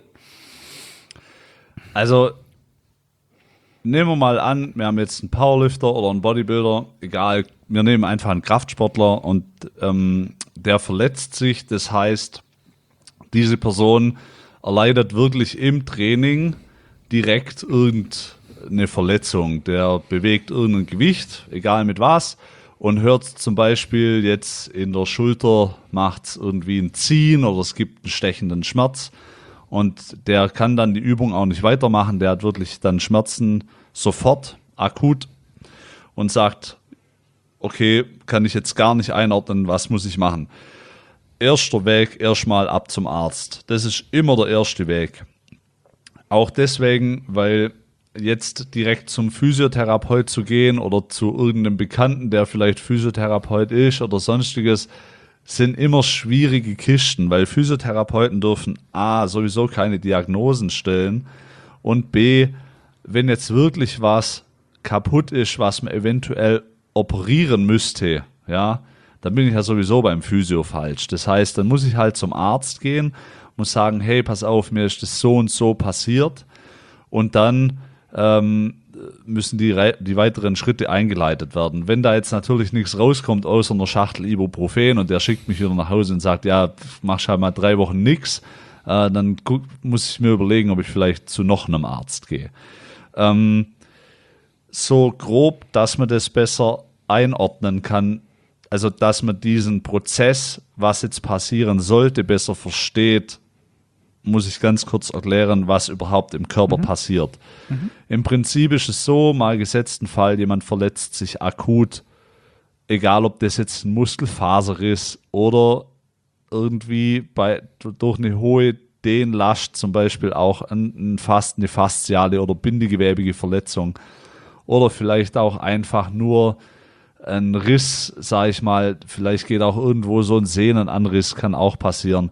Also nehmen wir mal an, wir haben jetzt einen Powerlifter oder einen Bodybuilder, egal, wir nehmen einfach einen Kraftsportler und der verletzt sich. Das heißt, diese erleidet wirklich im Training direkt irgendeine Verletzung. Der bewegt irgendein Gewicht, egal mit was, und hört zum Beispiel jetzt in der Schulter, macht es irgendwie ein Ziehen oder es gibt einen stechenden Schmerz und der kann dann die Übung auch nicht weitermachen. Der hat wirklich dann Schmerzen sofort, akut und sagt, okay, kann ich jetzt gar nicht einordnen, was muss ich machen? Erster Weg, erstmal ab zum Arzt. Das ist immer der erste Weg. Auch deswegen, weil jetzt direkt zum Physiotherapeut zu gehen oder zu irgendeinem Bekannten, der vielleicht Physiotherapeut ist oder sonstiges, sind immer schwierige Kisten, weil Physiotherapeuten dürfen A, sowieso keine Diagnosen stellen und B, wenn jetzt wirklich was kaputt ist, was man eventuell operieren müsste, ja, dann bin ich ja sowieso beim Physio falsch. Das heißt, dann muss ich halt zum Arzt gehen, muss sagen, hey, pass auf, mir ist das so und so passiert und dann müssen die weiteren Schritte eingeleitet werden. Wenn da jetzt natürlich nichts rauskommt außer einer Schachtel Ibuprofen und der schickt mich wieder nach Hause und sagt, ja, machst halt mal 3 Wochen nichts, dann muss ich mir überlegen, ob ich vielleicht zu noch einem Arzt gehe. So grob, dass man das besser einordnen kann, also dass man diesen Prozess, was jetzt passieren sollte, besser versteht, muss ich ganz kurz erklären, was überhaupt im Körper passiert. Im Prinzip ist es so, mal gesetzten Fall, jemand verletzt sich akut, egal ob das jetzt ein Muskelfaser ist oder irgendwie durch eine hohe Dehnlast zum Beispiel auch eine fasziale oder bindegewebige Verletzung oder vielleicht auch einfach nur ein Riss, sage ich mal, vielleicht geht auch irgendwo so ein Sehnenanriss, kann auch passieren.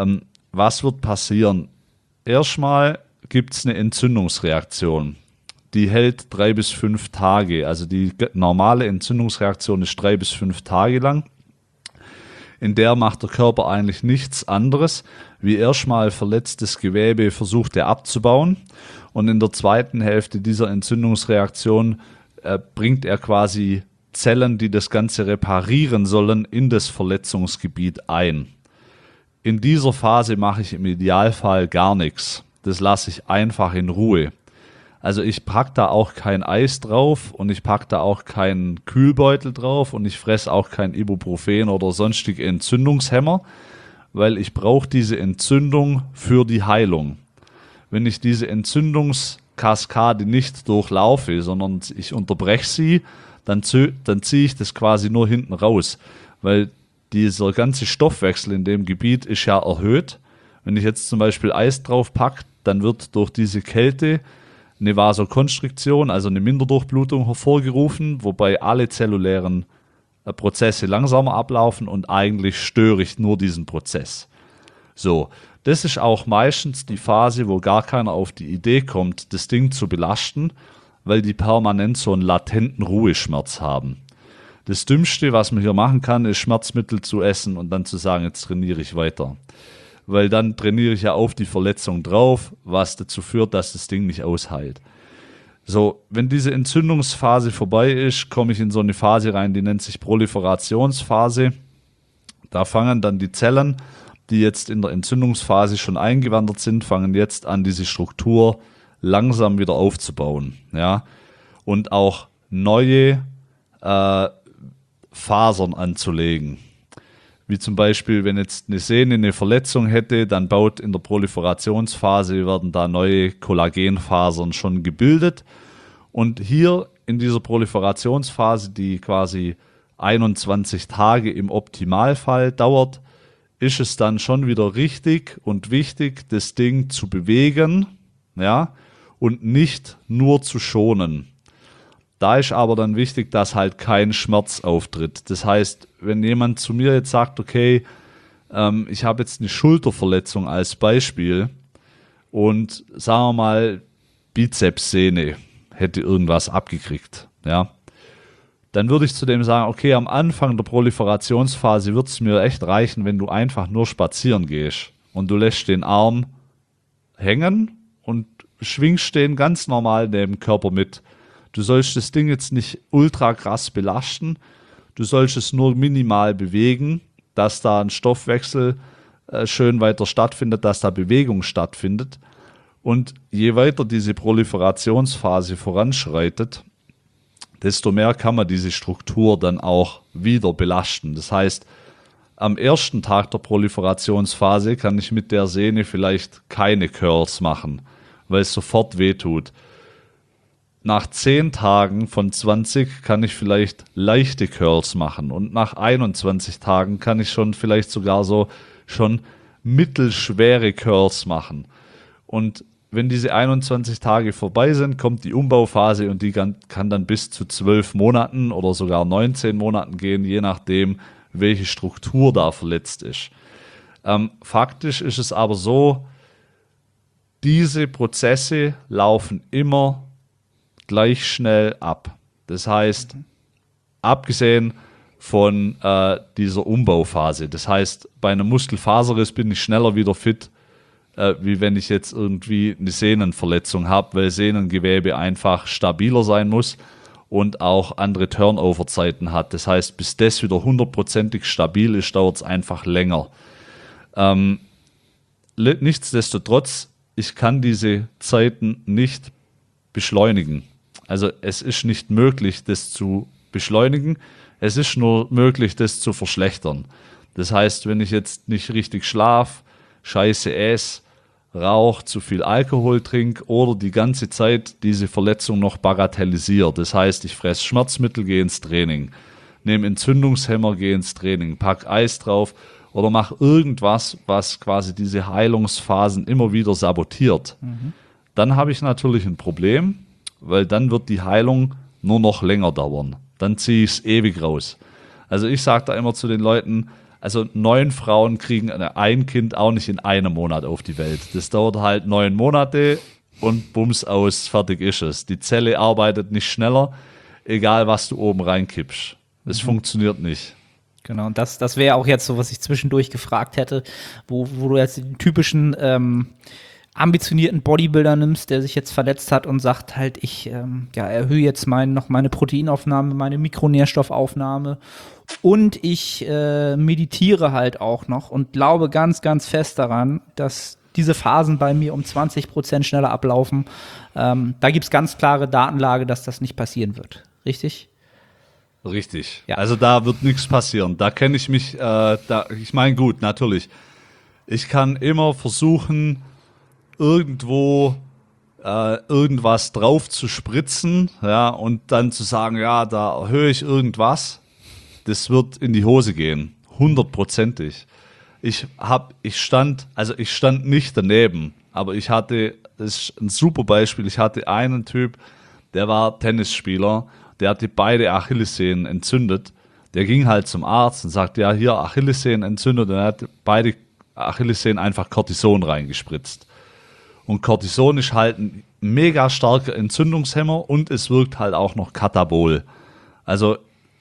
Was wird passieren? Erstmal gibt es eine Entzündungsreaktion. die hält 3 bis 5 Tage. Also die normale Entzündungsreaktion ist 3 bis 5 Tage lang. In der macht der Körper eigentlich nichts anderes, wie erstmal verletztes Gewebe versucht er abzubauen. Und in der zweiten Hälfte dieser Entzündungsreaktion bringt er quasi Zellen, die das Ganze reparieren sollen, in das Verletzungsgebiet ein. In dieser Phase mache ich im Idealfall gar nichts. Das lasse ich einfach in Ruhe. Also ich packe da auch kein Eis drauf und ich packe da auch keinen Kühlbeutel drauf und ich fresse auch kein Ibuprofen oder sonstige Entzündungshemmer, weil ich brauche diese Entzündung für die Heilung. Wenn ich diese Entzündungskaskade nicht durchlaufe, sondern ich unterbreche sie, dann ziehe ich das quasi nur hinten raus, weil dieser ganze Stoffwechsel in dem Gebiet ist ja erhöht. Wenn ich jetzt zum Beispiel Eis drauf packe, dann wird durch diese Kälte eine Vasokonstriktion, also eine Minderdurchblutung hervorgerufen, wobei alle zellulären Prozesse langsamer ablaufen und eigentlich störe ich nur diesen Prozess. So, das ist auch meistens die Phase, wo gar keiner auf die Idee kommt, das Ding zu belasten, weil die permanent so einen latenten Ruheschmerz haben. Das Dümmste, was man hier machen kann, ist Schmerzmittel zu essen und dann zu sagen, jetzt trainiere ich weiter. Weil dann trainiere ich ja auf die Verletzung drauf, was dazu führt, dass das Ding nicht ausheilt. So, wenn diese Entzündungsphase vorbei ist, komme ich in so eine Phase rein, die nennt sich Proliferationsphase. Da fangen dann die Zellen, die jetzt in der Entzündungsphase schon eingewandert sind, fangen jetzt an, diese Struktur langsam wieder aufzubauen. Ja? Und auch neue Fasern anzulegen. Wie zum Beispiel, wenn jetzt eine Sehne eine Verletzung hätte, dann baut in der Proliferationsphase, werden da neue Kollagenfasern schon gebildet. Und hier in dieser Proliferationsphase, die quasi 21 Tage im Optimalfall dauert, ist es dann schon wieder richtig und wichtig, das Ding zu bewegen, ja, und nicht nur zu schonen. Da ist aber dann wichtig, dass halt kein Schmerz auftritt. Das heißt, wenn jemand zu mir jetzt sagt, okay, ich habe jetzt eine Schulterverletzung als Beispiel und sagen wir mal, Bizepssehne hätte irgendwas abgekriegt, ja, dann würde ich zu dem sagen, okay, am Anfang der Proliferationsphase wird es mir echt reichen, wenn du einfach nur spazieren gehst und du lässt den Arm hängen und schwingst den ganz normal neben dem Körper mit. Du sollst das Ding jetzt nicht ultra krass belasten, du sollst es nur minimal bewegen, dass da ein Stoffwechsel schön weiter stattfindet, dass da Bewegung stattfindet. Und je weiter diese Proliferationsphase voranschreitet, desto mehr kann man diese Struktur dann auch wieder belasten. Das heißt, am ersten Tag der Proliferationsphase kann ich mit der Sehne vielleicht keine Curls machen, weil es sofort wehtut. Nach 10 Tagen von 20 kann ich vielleicht leichte Curls machen und nach 21 Tagen kann ich schon vielleicht sogar so schon mittelschwere Curls machen. Und wenn diese 21 Tage vorbei sind, kommt die Umbauphase und die kann dann bis zu 12 Monaten oder sogar 19 Monaten gehen, je nachdem, welche Struktur da verletzt ist. Faktisch ist es aber so, diese Prozesse laufen immer gleich schnell ab. Das heißt, abgesehen von dieser Umbauphase. Das heißt, bei einem Muskelfaserriss bin ich schneller wieder fit, wie wenn ich jetzt irgendwie eine Sehnenverletzung habe, weil Sehnengewebe einfach stabiler sein muss und auch andere Turnover-Zeiten hat. Das heißt, bis das wieder 100%ig stabil ist, dauert es einfach länger. Nichtsdestotrotz, ich kann diese Zeiten nicht beschleunigen. Also es ist nicht möglich, das zu beschleunigen. Es ist nur möglich, das zu verschlechtern. Das heißt, wenn ich jetzt nicht richtig schlafe, Scheiße esse, rauche, zu viel Alkohol trinke oder die ganze Zeit diese Verletzung noch bagatellisiere. Das heißt, ich fresse Schmerzmittel, gehe ins Training, nehme Entzündungshemmer, gehe ins Training, pack Eis drauf oder mache irgendwas, was quasi diese Heilungsphasen immer wieder sabotiert. Dann habe ich natürlich ein Problem, weil dann wird die Heilung nur noch länger dauern. Dann ziehe ich es ewig raus. Also ich sage da immer zu den Leuten, also 9 Frauen kriegen ein Kind auch nicht in einem Monat auf die Welt. Das dauert halt 9 Monate und bums aus, fertig ist es. Die Zelle arbeitet nicht schneller, egal was du oben reinkippst. Das funktioniert nicht. Genau, und das wäre auch jetzt so, was ich zwischendurch gefragt hätte, wo du jetzt den typischen ambitionierten Bodybuilder nimmst, der sich jetzt verletzt hat und sagt halt, ich erhöhe jetzt meine Proteinaufnahme, meine Mikronährstoffaufnahme und ich meditiere halt auch noch und glaube ganz, ganz fest daran, dass diese Phasen bei mir um 20% schneller ablaufen. Da gibt es ganz klare Datenlage, dass das nicht passieren wird. Richtig? Richtig. Ja. Also da wird nichts passieren. Da kenne ich mich, ich meine, gut, natürlich. Ich kann immer versuchen, irgendwo irgendwas drauf zu spritzen, ja, und dann zu sagen, ja, da erhöhe ich irgendwas. Das wird in die Hose gehen. 100%ig. Ich stand nicht daneben, aber das ist ein super Beispiel, ich hatte einen Typ, der war Tennisspieler, der hatte beide Achillessehnen entzündet. Der ging halt zum Arzt und sagte, ja, hier Achillessehnen entzündet, und er hat beide Achillessehnen einfach Cortison reingespritzt. Und Cortison ist halt ein mega starker Entzündungshemmer und es wirkt halt auch noch katabol. Also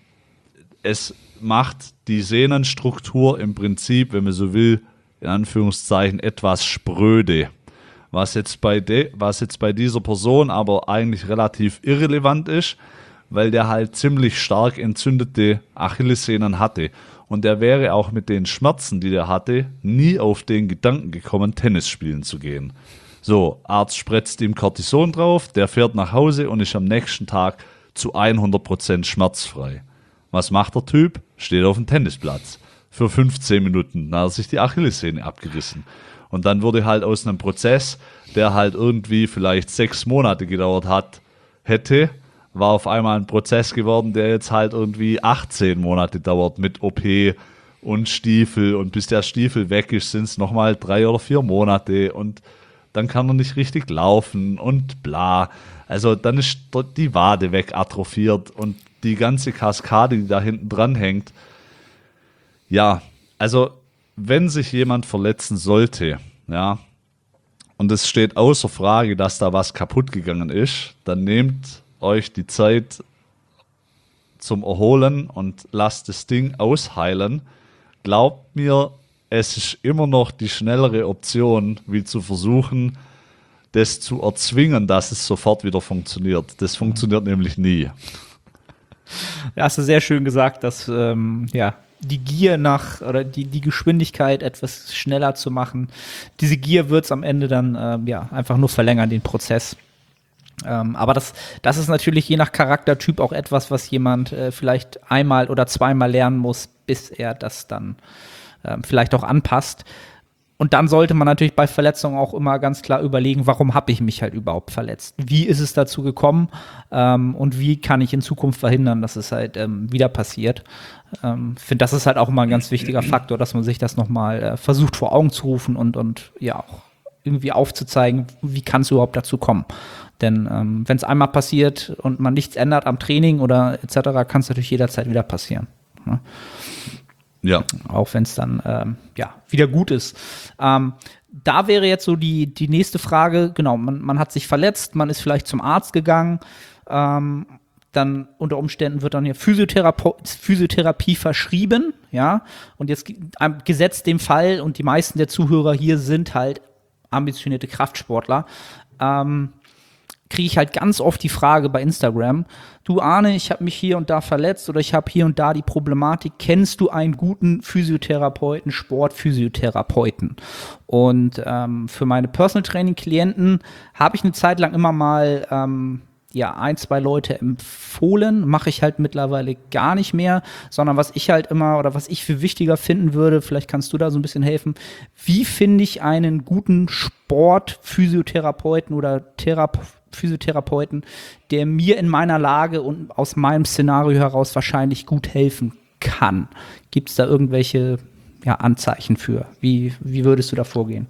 es macht die Sehnenstruktur im Prinzip, wenn man so will, in Anführungszeichen etwas spröde. Was jetzt bei dieser Person aber eigentlich relativ irrelevant ist, weil der halt ziemlich stark entzündete Achillessehnen hatte. Und der wäre auch mit den Schmerzen, die der hatte, nie auf den Gedanken gekommen, Tennis spielen zu gehen. So, Arzt spritzt ihm Cortison drauf, der fährt nach Hause und ist am nächsten Tag zu 100% schmerzfrei. Was macht der Typ? Steht auf dem Tennisplatz. Für 15 Minuten. Dann hat er sich die Achillessehne abgerissen. Und dann wurde halt aus einem Prozess, der halt irgendwie vielleicht 6 Monate gedauert hätte, war auf einmal ein Prozess geworden, der jetzt halt irgendwie 18 Monate dauert mit OP und Stiefel. Und bis der Stiefel weg ist, sind es nochmal 3 oder 4 Monate. Und dann kann er nicht richtig laufen und bla. Also dann ist die Wade weg atrophiert und die ganze Kaskade, die da hinten dran hängt. Ja, also wenn sich jemand verletzen sollte, ja, und es steht außer Frage, dass da was kaputt gegangen ist, dann nehmt euch die Zeit zum Erholen und lasst das Ding ausheilen. Glaubt mir, es ist immer noch die schnellere Option, wie zu versuchen, das zu erzwingen, dass es sofort wieder funktioniert. Das funktioniert nämlich nie. Ja, hast du sehr schön gesagt, dass die Gier oder die Geschwindigkeit etwas schneller zu machen, diese Gier wird es am Ende dann einfach nur verlängern, den Prozess. Aber das ist natürlich je nach Charaktertyp auch etwas, was jemand vielleicht einmal oder zweimal lernen muss, bis er das dann vielleicht auch anpasst. Und dann sollte man natürlich bei Verletzungen auch immer ganz klar überlegen, warum habe ich mich halt überhaupt verletzt? Wie ist es dazu gekommen? Und wie kann ich in Zukunft verhindern, dass es halt wieder passiert? Finde, das ist halt auch immer ein ganz wichtiger Faktor, dass man sich das nochmal versucht vor Augen zu rufen und ja auch irgendwie aufzuzeigen, wie kann es überhaupt dazu kommen? Denn wenn es einmal passiert und man nichts ändert am Training oder etc., kann es natürlich jederzeit wieder passieren. Ne? Ja. Auch wenn es dann wieder gut ist. Da wäre jetzt so die nächste Frage, genau, man hat sich verletzt, man ist vielleicht zum Arzt gegangen, dann unter Umständen wird dann hier Physiotherapie verschrieben, ja, und jetzt gesetzt dem Fall, und die meisten der Zuhörer hier sind halt ambitionierte Kraftsportler, kriege ich halt ganz oft die Frage bei Instagram, du Arne, ich habe mich hier und da verletzt oder ich habe hier und da die Problematik, kennst du einen guten Physiotherapeuten, Sportphysiotherapeuten? Und für meine Personal Training Klienten habe ich eine Zeit lang immer mal 1, 2 Leute empfohlen, mache ich halt mittlerweile gar nicht mehr, sondern was ich halt immer oder was ich für wichtiger finden würde, vielleicht kannst du da so ein bisschen helfen, wie finde ich einen guten Sportphysiotherapeuten oder Physiotherapeuten, der mir in meiner Lage und aus meinem Szenario heraus wahrscheinlich gut helfen kann. Gibt es da irgendwelche Anzeichen für? Wie würdest du da vorgehen?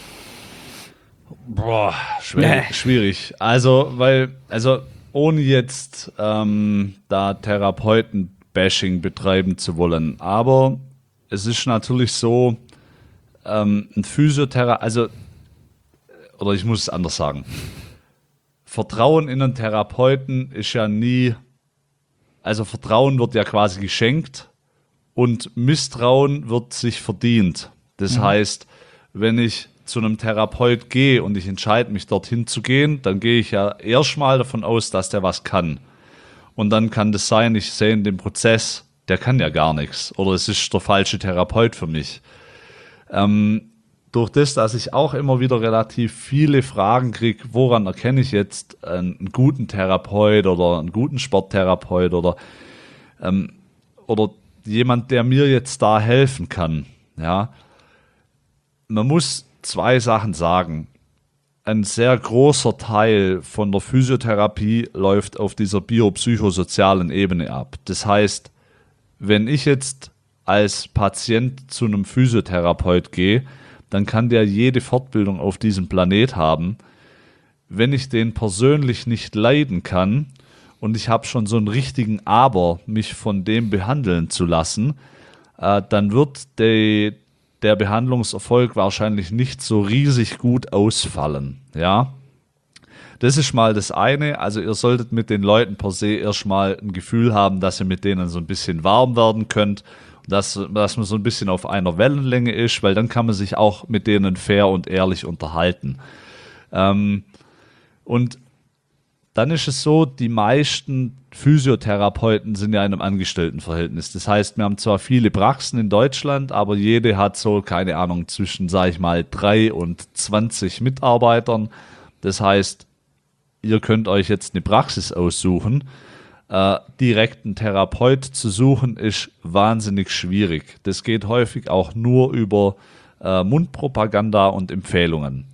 Boah, schwierig. Also ohne jetzt da Therapeuten-Bashing betreiben zu wollen, aber es ist natürlich so, ein Physiotherapeut, also oder ich muss es anders sagen. Vertrauen in einen Therapeuten ist ja nie, also Vertrauen wird ja quasi geschenkt und Misstrauen wird sich verdient. Das heißt, wenn ich zu einem Therapeut gehe und ich entscheide mich dorthin zu gehen, dann gehe ich ja erstmal davon aus, dass der was kann. Und dann kann das sein, ich sehe in dem Prozess, der kann ja gar nichts oder es ist der falsche Therapeut für mich. Durch das, dass ich auch immer wieder relativ viele Fragen kriege, woran erkenne ich jetzt einen guten Therapeut oder einen guten Sporttherapeut oder jemand, der mir jetzt da helfen kann. Ja, man muss 2 Sachen sagen. Ein sehr großer Teil von der Physiotherapie läuft auf dieser biopsychosozialen Ebene ab. Das heißt, wenn ich jetzt als Patient zu einem Physiotherapeut gehe, dann kann der jede Fortbildung auf diesem Planet haben. Wenn ich den persönlich nicht leiden kann und ich habe schon so einen richtigen Aber, mich von dem behandeln zu lassen, dann wird der Behandlungserfolg wahrscheinlich nicht so riesig gut ausfallen. Ja, das ist mal das eine. Also ihr solltet mit den Leuten per se erstmal ein Gefühl haben, dass ihr mit denen so ein bisschen warm werden könnt, dass man so ein bisschen auf einer Wellenlänge ist, weil dann kann man sich auch mit denen fair und ehrlich unterhalten. Und dann ist es so, die meisten Physiotherapeuten sind ja in einem Angestelltenverhältnis. Das heißt, wir haben zwar viele Praxen in Deutschland, aber jede hat so, keine Ahnung, zwischen, sag ich mal, 3 und 20 Mitarbeitern. Das heißt, ihr könnt euch jetzt eine Praxis aussuchen. Direkt einen Therapeut zu suchen, ist wahnsinnig schwierig. Das geht häufig auch nur über Mundpropaganda und Empfehlungen.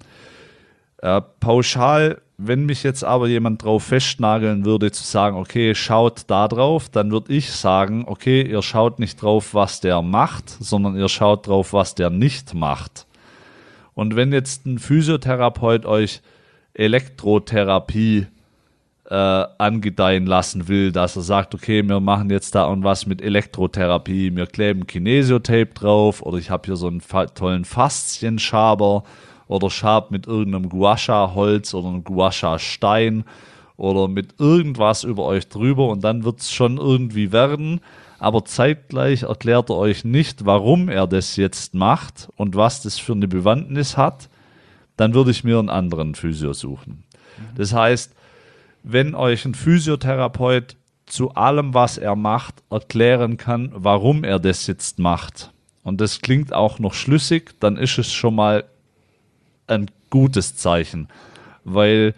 Pauschal, wenn mich jetzt aber jemand drauf festnageln würde, zu sagen, okay, schaut da drauf, dann würde ich sagen, okay, ihr schaut nicht drauf, was der macht, sondern ihr schaut drauf, was der nicht macht. Und wenn jetzt ein Physiotherapeut euch Elektrotherapie angedeihen lassen will, dass er sagt, okay, wir machen jetzt da irgendwas mit Elektrotherapie, wir kleben Kinesiotape drauf oder ich habe hier so einen tollen Faszienschaber oder schab mit irgendeinem Guasha-Holz oder einem Guasha-Stein oder mit irgendwas über euch drüber und dann wird es schon irgendwie werden, aber zeitgleich erklärt er euch nicht, warum er das jetzt macht und was das für eine Bewandtnis hat, dann würde ich mir einen anderen Physio suchen. Das heißt, wenn euch ein Physiotherapeut zu allem, was er macht, erklären kann, warum er das jetzt macht und das klingt auch noch schlüssig, dann ist es schon mal ein gutes Zeichen, weil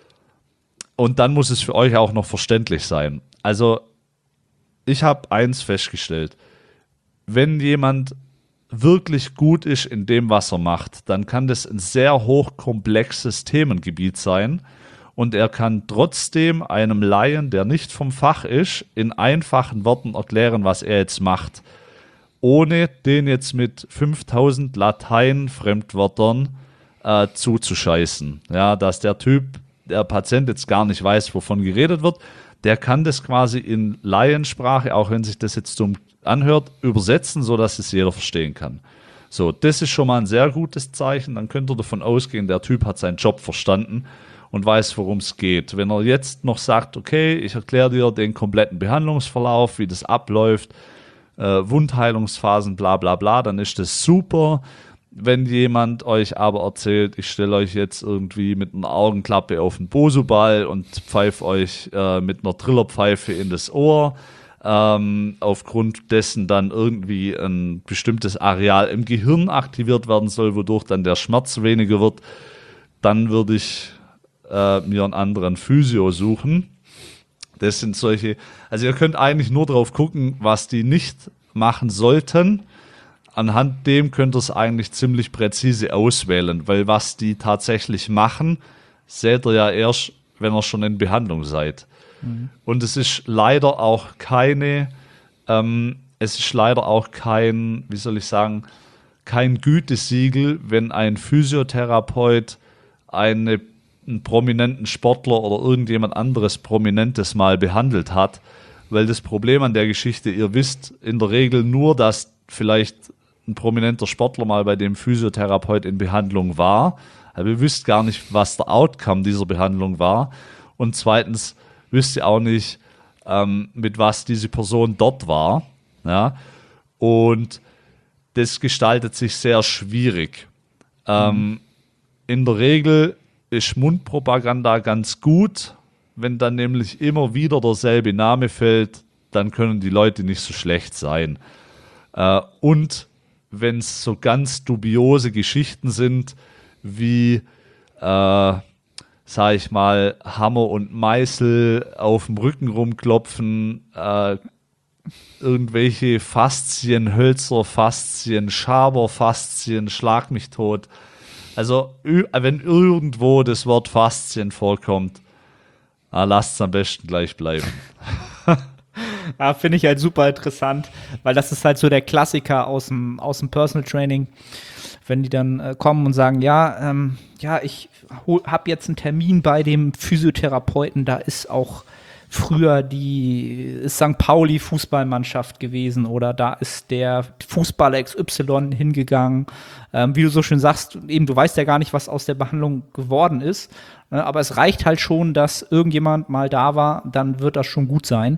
und dann muss es für euch auch noch verständlich sein. Also ich habe eins festgestellt, wenn jemand wirklich gut ist in dem, was er macht, dann kann das ein sehr hochkomplexes Themengebiet sein und er kann trotzdem einem Laien, der nicht vom Fach ist, in einfachen Worten erklären, was er jetzt macht, ohne den jetzt mit 5000 Latein-Fremdwörtern zuzuscheißen. Ja, dass der Patient jetzt gar nicht weiß, wovon geredet wird, der kann das quasi in Laiensprache, auch wenn sich das jetzt dumm anhört, übersetzen, sodass es jeder verstehen kann. So, das ist schon mal ein sehr gutes Zeichen. Dann könnt ihr davon ausgehen, der Typ hat seinen Job verstanden und weiß, worum es geht. Wenn er jetzt noch sagt, okay, ich erkläre dir den kompletten Behandlungsverlauf, wie das abläuft, Wundheilungsphasen, bla bla bla, dann ist das super. Wenn jemand euch aber erzählt, ich stelle euch jetzt irgendwie mit einer Augenklappe auf den Bosu-Ball und pfeife euch mit einer Trillerpfeife in das Ohr, aufgrund dessen dann irgendwie ein bestimmtes Areal im Gehirn aktiviert werden soll, wodurch dann der Schmerz weniger wird, dann würde ich mir einen anderen Physio suchen. Das sind solche, also ihr könnt eigentlich nur drauf gucken, was die nicht machen sollten. Anhand dem könnt ihr es eigentlich ziemlich präzise auswählen, weil was die tatsächlich machen, seht ihr ja erst, wenn ihr schon in Behandlung seid. Mhm. Und es ist leider auch keine, wie soll ich sagen, kein Gütesiegel, wenn ein Physiotherapeut einen prominenten Sportler oder irgendjemand anderes Prominentes mal behandelt hat, weil das Problem an der Geschichte, ihr wisst in der Regel nur, dass vielleicht ein prominenter Sportler mal bei dem Physiotherapeut in Behandlung war, Also ihr wisst gar nicht, was der Outcome dieser Behandlung war. Und zweitens wisst ihr auch nicht, mit was diese Person dort war. Ja? Und das gestaltet sich sehr schwierig. In der Regel ist Mundpropaganda ganz gut. Wenn dann nämlich immer wieder derselbe Name fällt, dann können die Leute nicht so schlecht sein. Und wenn es so ganz dubiose Geschichten sind, wie, sag ich mal, Hammer und Meißel auf dem Rücken rumklopfen, irgendwelche Faszien, Hölzerfaszien, Schaberfaszien, schlag mich tot. Also, wenn irgendwo das Wort Faszien vorkommt, lasst es am besten gleich bleiben. Ja, finde ich halt super interessant, weil das ist halt so der Klassiker aus dem Personal Training, wenn die dann kommen und sagen, ich habe jetzt einen Termin bei dem Physiotherapeuten, da ist auch früher die St. Pauli Fußballmannschaft gewesen oder da ist der Fußballer XY hingegangen. Wie du so schön sagst, eben du weißt ja gar nicht, was aus der Behandlung geworden ist, aber es reicht halt schon, dass irgendjemand mal da war, dann wird das schon gut sein.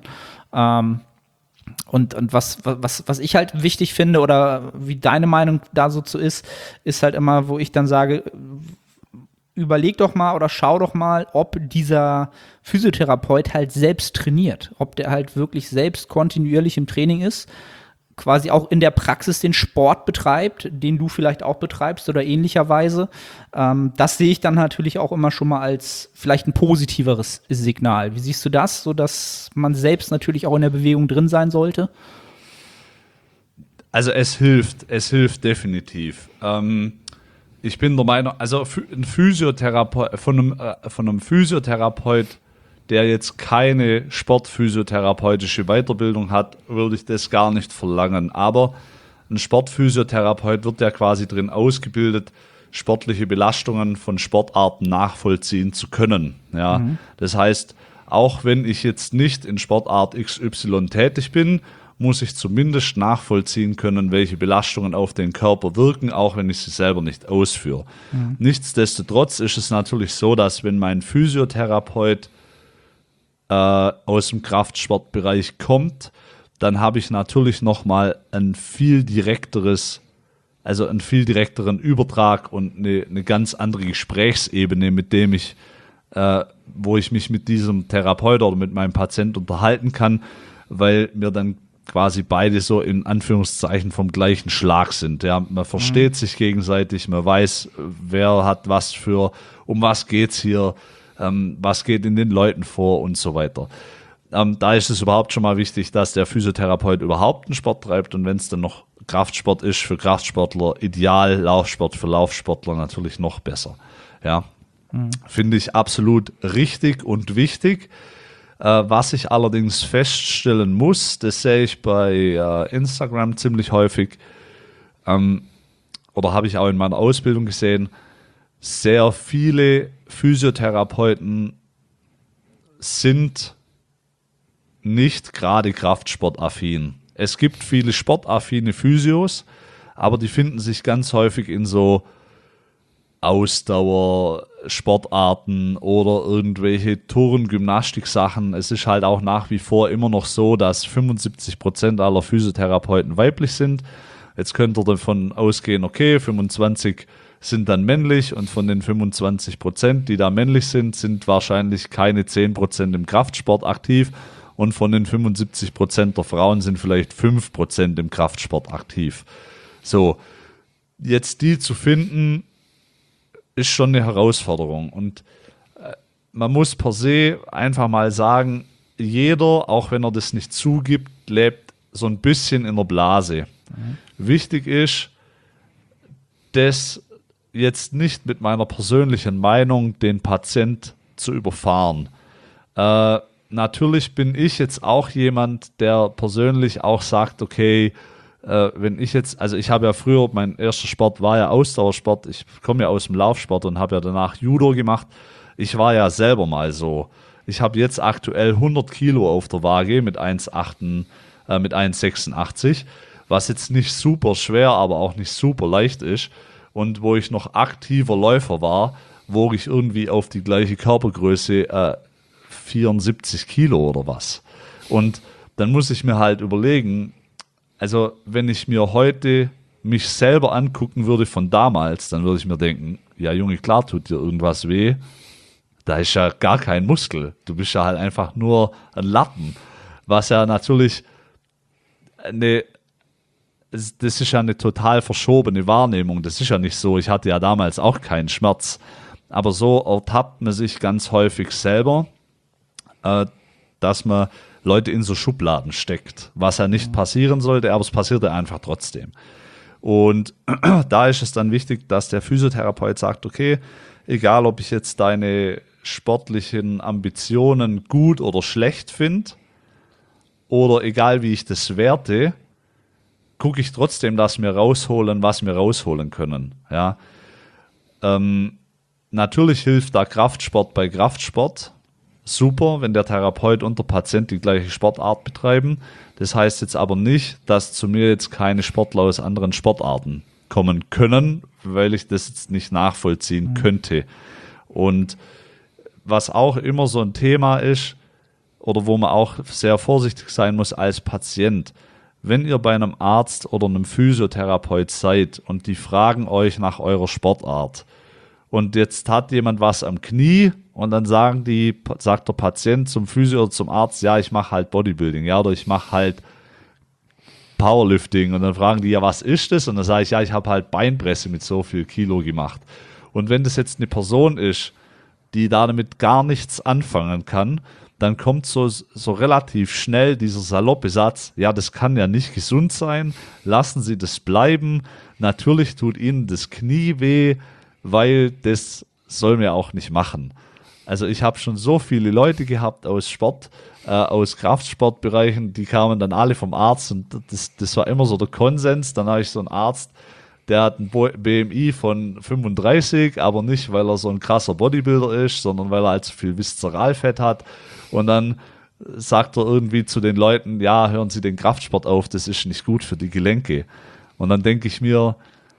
Und was ich halt wichtig finde oder wie deine Meinung da so zu ist halt immer, wo ich dann sage, überleg doch mal oder schau doch mal, ob dieser Physiotherapeut halt selbst trainiert, ob der halt wirklich selbst kontinuierlich im Training ist, quasi auch in der Praxis den Sport betreibt, den du vielleicht auch betreibst oder ähnlicherweise. Das sehe ich dann natürlich auch immer schon mal als vielleicht ein positiveres Signal. Wie siehst du das, so dass man selbst natürlich auch in der Bewegung drin sein sollte? Also es hilft definitiv. Ich bin der Meinung, also ein Physiotherapeut, von einem Physiotherapeut, der jetzt keine sportphysiotherapeutische Weiterbildung hat, würde ich das gar nicht verlangen. Aber ein Sportphysiotherapeut wird ja quasi drin ausgebildet, sportliche Belastungen von Sportarten nachvollziehen zu können. Ja? Das heißt, auch wenn ich jetzt nicht in Sportart XY tätig bin, muss ich zumindest nachvollziehen können, welche Belastungen auf den Körper wirken, auch wenn ich sie selber nicht ausführe. Nichtsdestotrotz ist es natürlich so, dass wenn mein Physiotherapeut aus dem Kraftsportbereich kommt, dann habe ich natürlich nochmal einen viel direkteren Übertrag und eine ganz andere Gesprächsebene, mit dem wo ich mich mit diesem Therapeut oder mit meinem Patient unterhalten kann, weil wir dann quasi beide so in Anführungszeichen vom gleichen Schlag sind. Ja, man versteht sich gegenseitig, man weiß, wer hat was um was geht's hier, was geht in den Leuten vor und so weiter. Da ist es überhaupt schon mal wichtig, dass der Physiotherapeut überhaupt einen Sport treibt und wenn es dann noch Kraftsport ist für Kraftsportler, ideal, Laufsport für Laufsportler natürlich noch besser. Ja, finde ich absolut richtig und wichtig. Was ich allerdings feststellen muss, das sehe ich bei Instagram ziemlich häufig, oder habe ich auch in meiner Ausbildung gesehen, sehr viele Physiotherapeuten sind nicht gerade kraftsportaffin. Es gibt viele sportaffine Physios, aber die finden sich ganz häufig in so Ausdauersportarten oder irgendwelche Turn-Gymnastik-Sachen. Es ist halt auch nach wie vor immer noch so, dass 75% aller Physiotherapeuten weiblich sind. Jetzt könnt ihr davon ausgehen, okay, 25 sind dann männlich und von den 25%, die da männlich sind wahrscheinlich keine 10% im Kraftsport aktiv und von den 75% der Frauen sind vielleicht 5% im Kraftsport aktiv. So, jetzt die zu finden, ist schon eine Herausforderung und man muss per se einfach mal sagen, jeder, auch wenn er das nicht zugibt, lebt so ein bisschen in der Blase. Wichtig ist, das jetzt nicht mit meiner persönlichen Meinung den Patient zu überfahren. Natürlich bin ich jetzt auch jemand, der persönlich auch sagt, okay, wenn ich jetzt, also ich habe ja früher, mein erster Sport war ja Ausdauersport, ich komme ja aus dem Laufsport und habe ja danach Judo gemacht. Ich war ja selber mal so. Ich habe jetzt aktuell 100 Kilo auf der Waage mit 1,86, was jetzt nicht super schwer, aber auch nicht super leicht ist. und wo ich noch aktiver Läufer war, wog ich irgendwie auf die gleiche Körpergröße 74 Kilo oder was. Und dann muss ich mir halt überlegen, also wenn ich mir heute mich selber angucken würde von damals, dann würde ich mir denken, ja Junge, klar tut dir irgendwas weh, da ist ja gar kein Muskel, du bist ja halt einfach nur ein Lappen, was ja natürlich das ist ja eine total verschobene Wahrnehmung, das ist ja nicht so, ich hatte ja damals auch keinen Schmerz, aber so ertappt man sich ganz häufig selber, dass man Leute in so Schubladen steckt, was ja nicht passieren sollte, aber es passierte einfach trotzdem. Und da ist es dann wichtig, dass der Physiotherapeut sagt, okay, egal ob ich jetzt deine sportlichen Ambitionen gut oder schlecht finde oder egal wie ich das werte, gucke ich trotzdem, dass wir rausholen, was wir rausholen können. Ja? Natürlich hilft da Kraftsport bei Kraftsport. Super, wenn der Therapeut und der Patient die gleiche Sportart betreiben. Das heißt jetzt aber nicht, dass zu mir jetzt keine Sportler aus anderen Sportarten kommen können, weil ich das jetzt nicht nachvollziehen könnte. Und was auch immer so ein Thema ist, oder wo man auch sehr vorsichtig sein muss als Patient, wenn ihr bei einem Arzt oder einem Physiotherapeut seid und die fragen euch nach eurer Sportart und jetzt hat jemand was am Knie und dann sagt der Patient zum Physio oder zum Arzt, ja, ich mache halt Bodybuilding, ja, oder ich mache halt Powerlifting und dann fragen die, ja, was ist das? Und dann sage ich, ja, ich habe halt Beinpresse mit so viel Kilo gemacht. Und wenn das jetzt eine Person ist, die damit gar nichts anfangen kann, dann kommt so relativ schnell dieser saloppe Satz, ja, das kann ja nicht gesund sein, lassen Sie das bleiben, natürlich tut Ihnen das Knie weh, weil das soll mir auch nicht machen. Also ich habe schon so viele Leute gehabt aus Kraftsportbereichen, die kamen dann alle vom Arzt und das war immer so der Konsens. Dann habe ich so einen Arzt, der hat ein BMI von 35, aber nicht, weil er so ein krasser Bodybuilder ist, sondern weil er halt so viel Viszeralfett hat. Und dann sagt er irgendwie zu den Leuten, ja, hören Sie den Kraftsport auf, das ist nicht gut für die Gelenke. Und dann denke ich mir,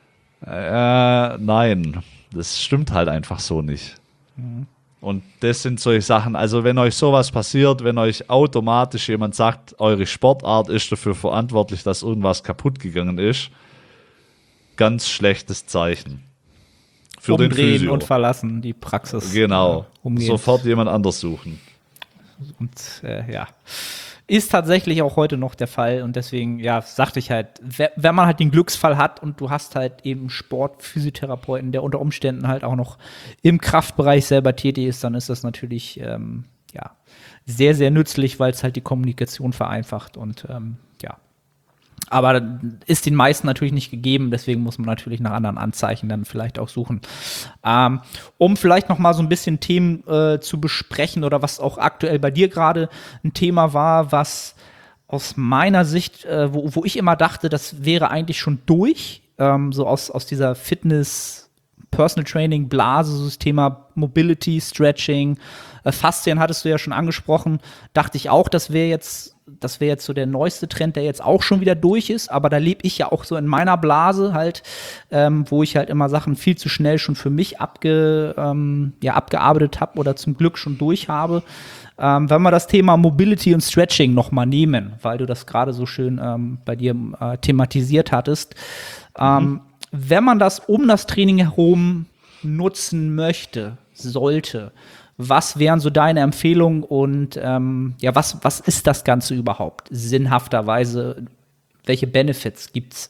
nein, das stimmt halt einfach so nicht. Mhm. Und das sind solche Sachen, also wenn euch sowas passiert, wenn euch automatisch jemand sagt, eure Sportart ist dafür verantwortlich, dass irgendwas kaputt gegangen ist, ganz schlechtes Zeichen. Für Umdrehen den Physio. Und verlassen die Praxis. Genau, sofort jemand anders suchen. Und ja, ist tatsächlich auch heute noch der Fall und deswegen, ja, sagte ich halt, wenn man halt den Glücksfall hat und du hast halt eben Sportphysiotherapeuten, der unter Umständen halt auch noch im Kraftbereich selber tätig ist, dann ist das natürlich, ja, sehr, sehr nützlich, weil es halt die Kommunikation vereinfacht und, ja. Aber ist den meisten natürlich nicht gegeben, deswegen muss man natürlich nach anderen Anzeichen dann vielleicht auch suchen. Um vielleicht noch mal so ein bisschen Themen zu besprechen oder was auch aktuell bei dir gerade ein Thema war, was aus meiner Sicht, wo ich immer dachte, das wäre eigentlich schon durch, so aus dieser Fitness, Personal Training, Blase, so das Thema Mobility, Stretching, Faszien hattest du ja schon angesprochen, dachte ich auch, das wäre jetzt so der neueste Trend, der jetzt auch schon wieder durch ist, aber da lebe ich ja auch so in meiner Blase halt, wo ich halt immer Sachen viel zu schnell schon für mich abgearbeitet habe oder zum Glück schon durch habe. Wenn wir das Thema Mobility und Stretching noch mal nehmen, weil du das gerade so schön bei dir thematisiert hattest, wenn man das um das Training herum nutzen möchte, sollte, was wären so deine Empfehlungen und ja, was ist das Ganze überhaupt sinnhafterweise? Welche Benefits gibt's?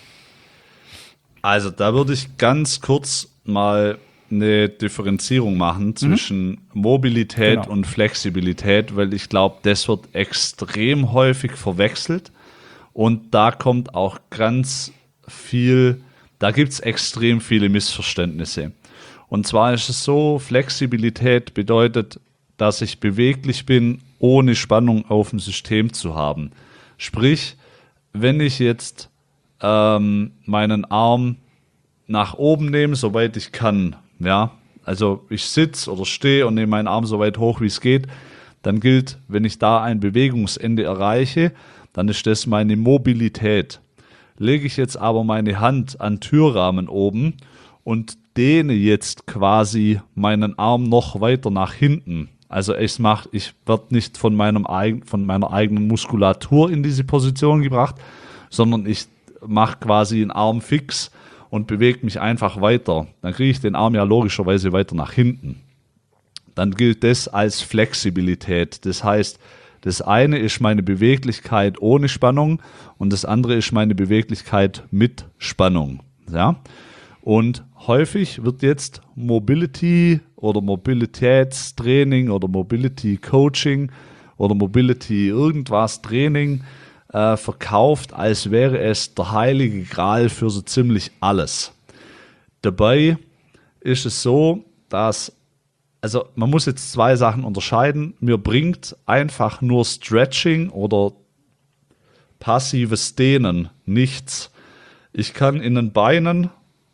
Also da würde ich ganz kurz mal eine Differenzierung machen zwischen Mobilität und Flexibilität, weil ich glaube, das wird extrem häufig verwechselt und da kommt auch ganz viel, da gibt es extrem viele Missverständnisse. Und zwar ist es so, Flexibilität bedeutet, dass ich beweglich bin, ohne Spannung auf dem System zu haben. Sprich, wenn ich jetzt meinen Arm nach oben nehme, soweit ich kann, ja, also ich sitze oder stehe und nehme meinen Arm so weit hoch, wie es geht, dann gilt, wenn ich da ein Bewegungsende erreiche, dann ist das meine Mobilität. Lege ich jetzt aber meine Hand an Türrahmen oben und dehne jetzt quasi meinen Arm noch weiter nach hinten. Also ich werde nicht von meiner eigenen Muskulatur in diese Position gebracht, sondern ich mache quasi einen Arm fix und bewege mich einfach weiter. Dann kriege ich den Arm ja logischerweise weiter nach hinten. Dann gilt das als Flexibilität. Das heißt, das eine ist meine Beweglichkeit ohne Spannung und das andere ist meine Beweglichkeit mit Spannung. Ja? Und häufig wird jetzt Mobility oder Mobilitätstraining oder Mobility Coaching oder Mobility irgendwas Training verkauft, als wäre es der heilige Gral für so ziemlich alles. Dabei ist es so, dass, also man muss jetzt zwei Sachen unterscheiden. Mir bringt einfach nur Stretching oder passives Dehnen nichts. Ich kann in den Beinen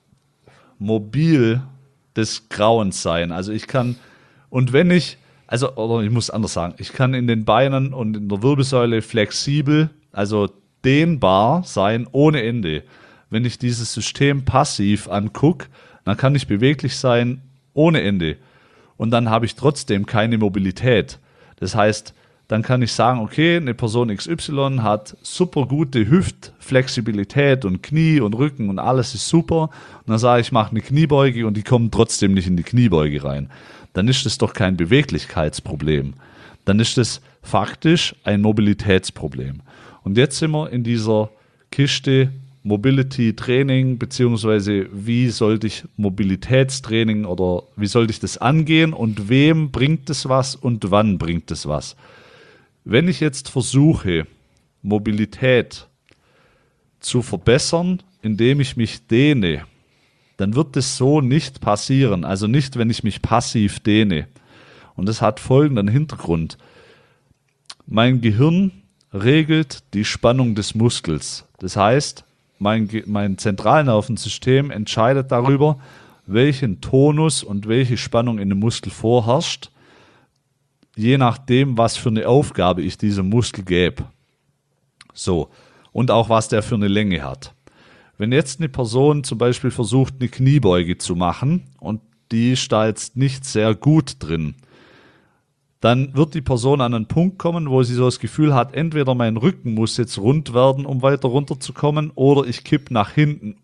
mobil des Grauens sein. Also ich kann, und wenn ich, also, oder ich muss anders sagen, ich kann in den Beinen und in der Wirbelsäule flexibel, also dehnbar sein ohne Ende. Wenn ich dieses System passiv angucke, dann kann ich beweglich sein ohne Ende. Und dann habe ich trotzdem keine Mobilität. Das heißt, dann kann ich sagen, okay, eine Person XY hat super gute Hüftflexibilität und Knie und Rücken und alles ist super. Und dann sage ich, ich mache eine Kniebeuge und die kommen trotzdem nicht in die Kniebeuge rein. Dann ist das doch kein Beweglichkeitsproblem. Dann ist das faktisch ein Mobilitätsproblem. Und jetzt sind wir in dieser Kiste Mobility Training, beziehungsweise wie sollte ich Mobilitätstraining oder wie sollte ich das angehen und wem bringt es was und wann bringt es was. Wenn ich jetzt versuche, Mobilität zu verbessern, indem ich mich dehne, dann wird es so nicht passieren. Also nicht, wenn ich mich passiv dehne. Und das hat folgenden Hintergrund. Mein Gehirn regelt die Spannung des Muskels. Das heißt, mein Zentralnervensystem entscheidet darüber, welchen Tonus und welche Spannung in dem Muskel vorherrscht, je nachdem, was für eine Aufgabe ich diesem Muskel gebe. So. Und auch, was der für eine Länge hat. Wenn jetzt eine Person zum Beispiel versucht, eine Kniebeuge zu machen und die ist da jetzt nicht sehr gut drin, dann wird die Person an einen Punkt kommen, wo sie so das Gefühl hat, entweder mein Rücken muss jetzt rund werden, um weiter runterzukommen, oder ich kipp nach hinten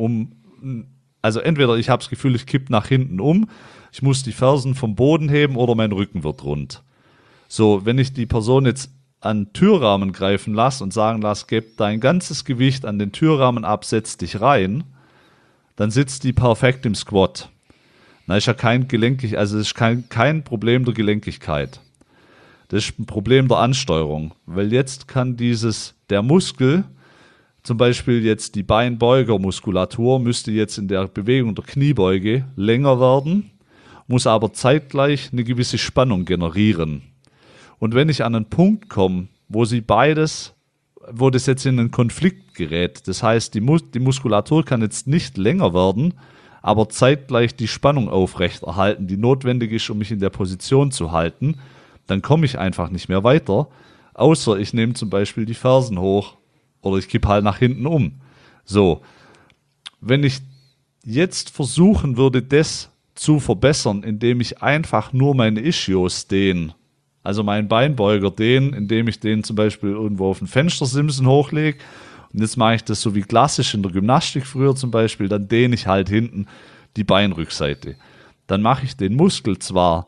also entweder ich habe das Gefühl, ich kipp nach hinten ich muss die Fersen vom Boden heben oder mein Rücken wird rund. So, wenn ich die Person jetzt an den Türrahmen greifen lasse und sagen lasse, gib dein ganzes Gewicht an den Türrahmen ab, setz dich rein, dann sitzt die perfekt im Squat. Da ist ja es ist kein Problem der Gelenkigkeit. Das ist ein Problem der Ansteuerung, weil jetzt kann der Muskel, zum Beispiel jetzt die Beinbeugermuskulatur, müsste jetzt in der Bewegung der Kniebeuge länger werden, muss aber zeitgleich eine gewisse Spannung generieren. Und wenn ich an einen Punkt komme, wo das jetzt in einen Konflikt gerät, das heißt, die Muskulatur kann jetzt nicht länger werden, aber zeitgleich die Spannung aufrechterhalten, die notwendig ist, um mich in der Position zu halten, dann komme ich einfach nicht mehr weiter, außer ich nehme zum Beispiel die Fersen hoch oder ich kippe halt nach hinten So, wenn ich jetzt versuchen würde, das zu verbessern, indem ich einfach nur meine Ischios dehne, also meinen Beinbeuger dehne, indem ich den zum Beispiel irgendwo auf den Fenstersimsen hochlege, und jetzt mache ich das so wie klassisch in der Gymnastik früher zum Beispiel, dann dehne ich halt hinten die Beinrückseite. Dann mache ich den Muskel zwar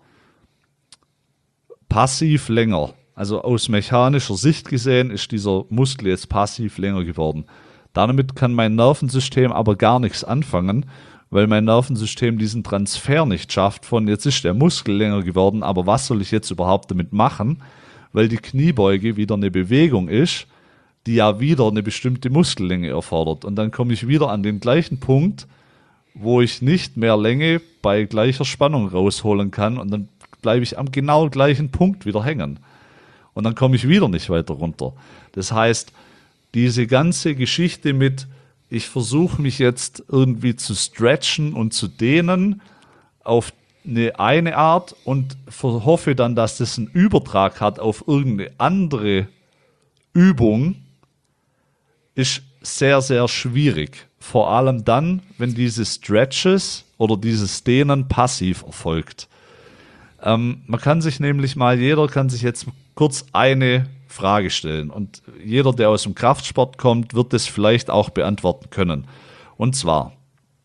passiv länger, also aus mechanischer Sicht gesehen ist dieser Muskel jetzt passiv länger geworden. Damit kann mein Nervensystem aber gar nichts anfangen, weil mein Nervensystem diesen Transfer nicht schafft von jetzt ist der Muskel länger geworden, aber was soll ich jetzt überhaupt damit machen? Weil die Kniebeuge wieder eine Bewegung ist, die ja wieder eine bestimmte Muskellänge erfordert. Und dann komme ich wieder an den gleichen Punkt, wo ich nicht mehr Länge bei gleicher Spannung rausholen kann und dann bleibe ich am genau gleichen Punkt wieder hängen. Und dann komme ich wieder nicht weiter runter. Das heißt, diese ganze Geschichte mit, ich versuche mich jetzt irgendwie zu stretchen und zu dehnen auf eine Art und hoffe dann, dass das einen Übertrag hat auf irgendeine andere Übung, ist sehr, sehr schwierig. vor allem dann, wenn diese Stretches oder dieses Dehnen passiv erfolgt. Man kann sich nämlich jeder kann sich jetzt kurz eine Frage stellen. Und jeder, der aus dem Kraftsport kommt, wird das vielleicht auch beantworten können. Und zwar,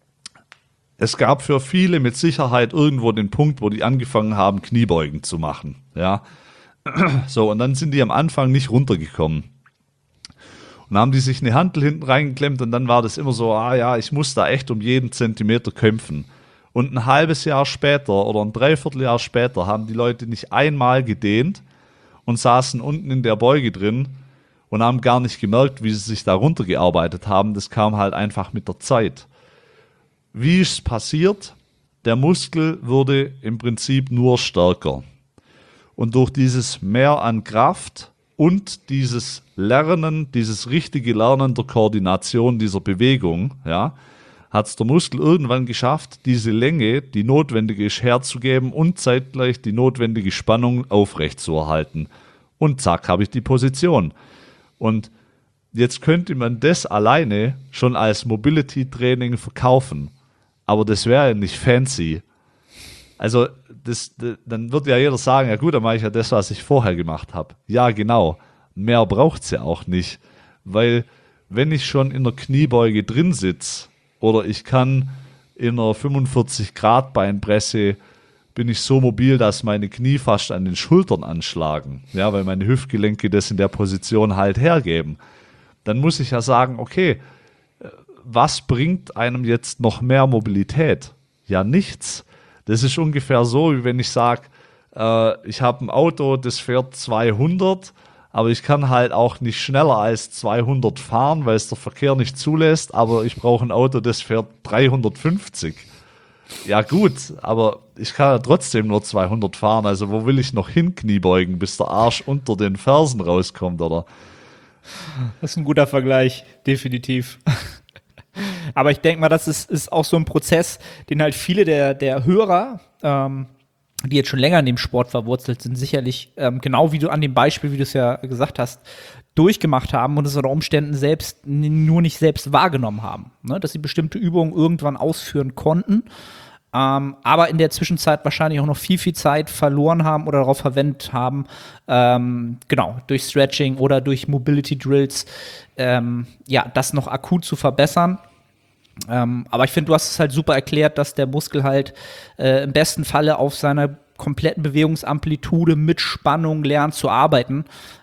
es gab für viele mit Sicherheit irgendwo den Punkt, wo die angefangen haben, Kniebeugen zu machen. Ja, so, und dann sind die am Anfang nicht runtergekommen. Und dann haben die sich eine Hantel hinten reingeklemmt und dann war das immer so, ich muss da echt um jeden Zentimeter kämpfen. Und ein halbes Jahr später oder ein Dreivierteljahr später haben die Leute nicht einmal gedehnt und saßen unten in der Beuge drin und haben gar nicht gemerkt, wie sie sich da runtergearbeitet haben. Das kam halt einfach mit der Zeit. Wie ist es passiert? Der Muskel wurde im Prinzip nur stärker. Und durch dieses Mehr an Kraft und dieses Lernen, dieses richtige Lernen der Koordination dieser Bewegung, ja, hat es der Muskel irgendwann geschafft, diese Länge, die notwendig ist, herzugeben und zeitgleich die notwendige Spannung aufrechtzuerhalten. Und zack, habe ich die Position. Und jetzt könnte man das alleine schon als Mobility-Training verkaufen. Aber das wäre ja nicht fancy. Also dann wird ja jeder sagen, ja gut, dann mache ich ja das, was ich vorher gemacht habe. Ja, genau. Mehr braucht es ja auch nicht. Weil wenn ich schon in der Kniebeuge drin sitze oder ich kann in einer 45-Grad-Beinpresse, bin ich so mobil, dass meine Knie fast an den Schultern anschlagen. Ja, weil meine Hüftgelenke das in der Position halt hergeben. Dann muss ich ja sagen, okay, was bringt einem jetzt noch mehr Mobilität? Ja, nichts. Das ist ungefähr so, wie wenn ich sage, ich habe ein Auto, das fährt 200, aber ich kann halt auch nicht schneller als 200 fahren, weil es der Verkehr nicht zulässt, aber ich brauche ein Auto, das fährt 350. Ja gut, aber ich kann ja trotzdem nur 200 fahren, also wo will ich noch hin Kniebeugen, bis der Arsch unter den Fersen rauskommt, oder? Das ist ein guter Vergleich, definitiv. Aber ich denke mal, das ist auch so ein Prozess, den halt viele der Hörer, die jetzt schon länger in dem Sport verwurzelt sind, sicherlich genau wie du an dem Beispiel, wie du es ja gesagt hast, durchgemacht haben und es unter Umständen nur nicht selbst wahrgenommen haben, ne? Dass sie bestimmte Übungen irgendwann ausführen konnten, aber in der Zwischenzeit wahrscheinlich auch noch viel Zeit verloren haben oder darauf verwendet haben, genau, durch Stretching oder durch Mobility Drills, das noch akut zu verbessern. Aber ich finde, du hast es halt super erklärt, dass der Muskel halt im besten Falle auf seiner kompletten Bewegungsamplitude mit Spannung lernt zu arbeiten.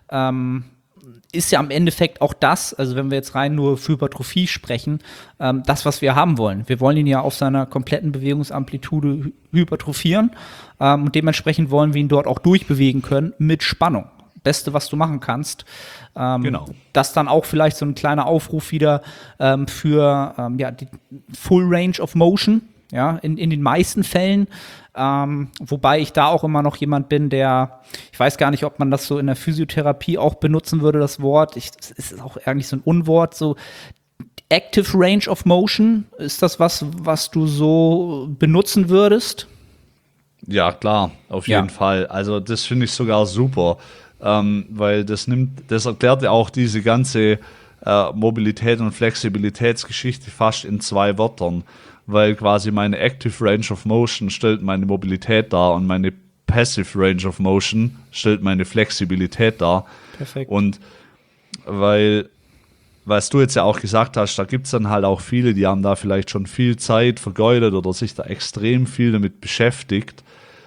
Ist ja am Endeffekt auch das, also wenn wir jetzt rein nur für Hypertrophie sprechen, das, was wir haben wollen. Wir wollen ihn ja auf seiner kompletten Bewegungsamplitude hypertrophieren und dementsprechend wollen wir ihn dort auch durchbewegen können mit Spannung. Beste, was du machen kannst. Genau. Das dann auch vielleicht so ein kleiner Aufruf wieder für die Full Range of Motion, ja, in den meisten Fällen. Wobei ich da auch immer noch jemand bin, ich weiß gar nicht, ob man das so in der Physiotherapie auch benutzen würde, das Wort. Es ist auch eigentlich so ein Unwort, so Active Range of Motion. Ist das was du so benutzen würdest? Ja, klar, auf jeden Fall. Also das finde ich sogar super. Weil das erklärt ja auch diese ganze Mobilität und Flexibilitätsgeschichte fast in 2 Wörtern, weil quasi meine Active Range of Motion stellt meine Mobilität dar und meine Passive Range of Motion stellt meine Flexibilität dar. Perfekt. Und weil, was du jetzt ja auch gesagt hast, da gibt es dann halt auch viele, die haben da vielleicht schon viel Zeit vergeudet oder sich da extrem viel damit beschäftigt.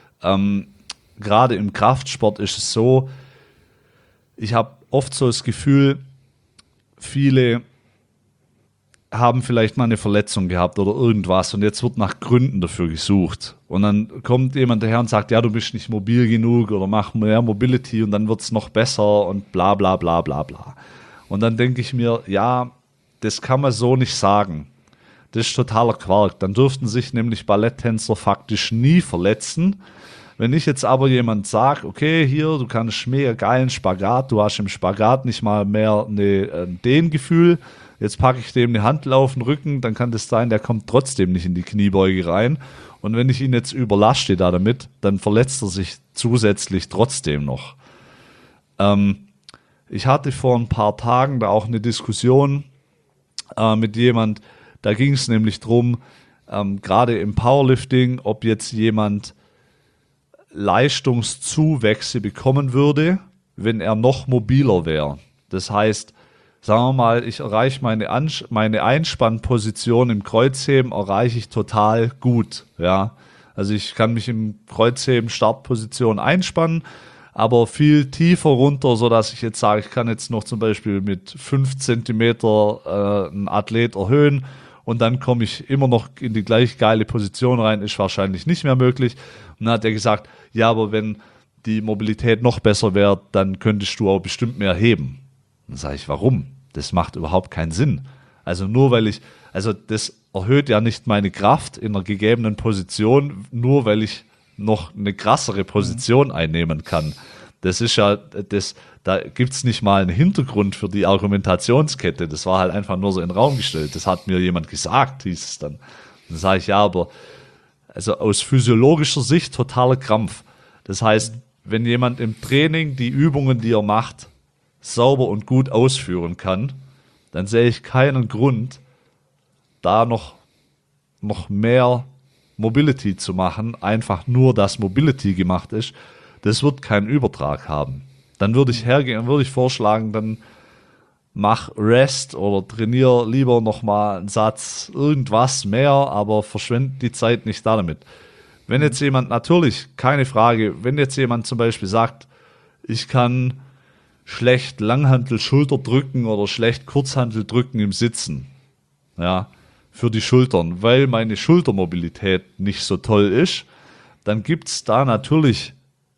Gerade im Kraftsport ist es so, ich habe oft so das Gefühl, viele haben vielleicht mal eine Verletzung gehabt oder irgendwas und jetzt wird nach Gründen dafür gesucht. Und dann kommt jemand daher und sagt, ja, du bist nicht mobil genug oder mach mehr Mobility und dann wird es noch besser und bla bla bla bla bla. Und dann denke ich mir, ja, das kann man so nicht sagen. Das ist totaler Quark. Dann dürften sich nämlich Balletttänzer faktisch nie verletzen. Wenn ich jetzt aber jemand sage, okay, hier, du kannst mega geilen Spagat, du hast im Spagat nicht mal mehr ein Dehngefühl, jetzt packe ich dem eine Hantel auf den Rücken, dann kann das sein, der kommt trotzdem nicht in die Kniebeuge rein. Und wenn ich ihn jetzt überlasche da damit, dann verletzt er sich zusätzlich trotzdem noch. Ich hatte vor ein paar Tagen da auch eine Diskussion mit jemand, Da ging es nämlich drum, gerade im Powerlifting, ob jetzt jemand Leistungszuwächse bekommen würde, wenn er noch mobiler wäre. Das heißt, sagen wir mal, ich erreiche meine Einspannposition im Kreuzheben, erreiche ich total gut. Ja? Also ich kann mich im Kreuzheben Startposition einspannen, aber viel tiefer runter, sodass ich jetzt sage, ich kann jetzt noch zum Beispiel mit 5 Zentimeter einen Athlet erhöhen und dann komme ich immer noch in die gleich geile Position rein, ist wahrscheinlich nicht mehr möglich. Und dann hat er gesagt, ja, aber wenn die Mobilität noch besser wäre, dann könntest du auch bestimmt mehr heben. Dann sage ich, warum? Das macht überhaupt keinen Sinn. Also das erhöht ja nicht meine Kraft in einer gegebenen Position, nur weil ich noch eine krassere Position einnehmen kann. Das ist ja, da gibt es nicht mal einen Hintergrund für die Argumentationskette. Das war halt einfach nur so in den Raum gestellt. Das hat mir jemand gesagt, hieß es dann. Dann sage ich, ja, aber also aus physiologischer Sicht totaler Krampf. Das heißt, wenn jemand im Training die Übungen, die er macht, sauber und gut ausführen kann, dann sehe ich keinen Grund, da noch mehr Mobility zu machen, einfach nur, dass Mobility gemacht ist. Das wird keinen Übertrag haben. Dann würde ich hergehen und würde ich vorschlagen, dann mach Rest oder trainier lieber nochmal einen Satz irgendwas mehr, aber verschwende die Zeit nicht damit. Wenn jetzt jemand, natürlich, keine Frage, wenn jetzt jemand zum Beispiel sagt, ich kann schlecht Langhantel Schulter drücken oder schlecht Kurzhantel drücken im Sitzen, ja, für die Schultern, weil meine Schultermobilität nicht so toll ist, dann gibt es da natürlich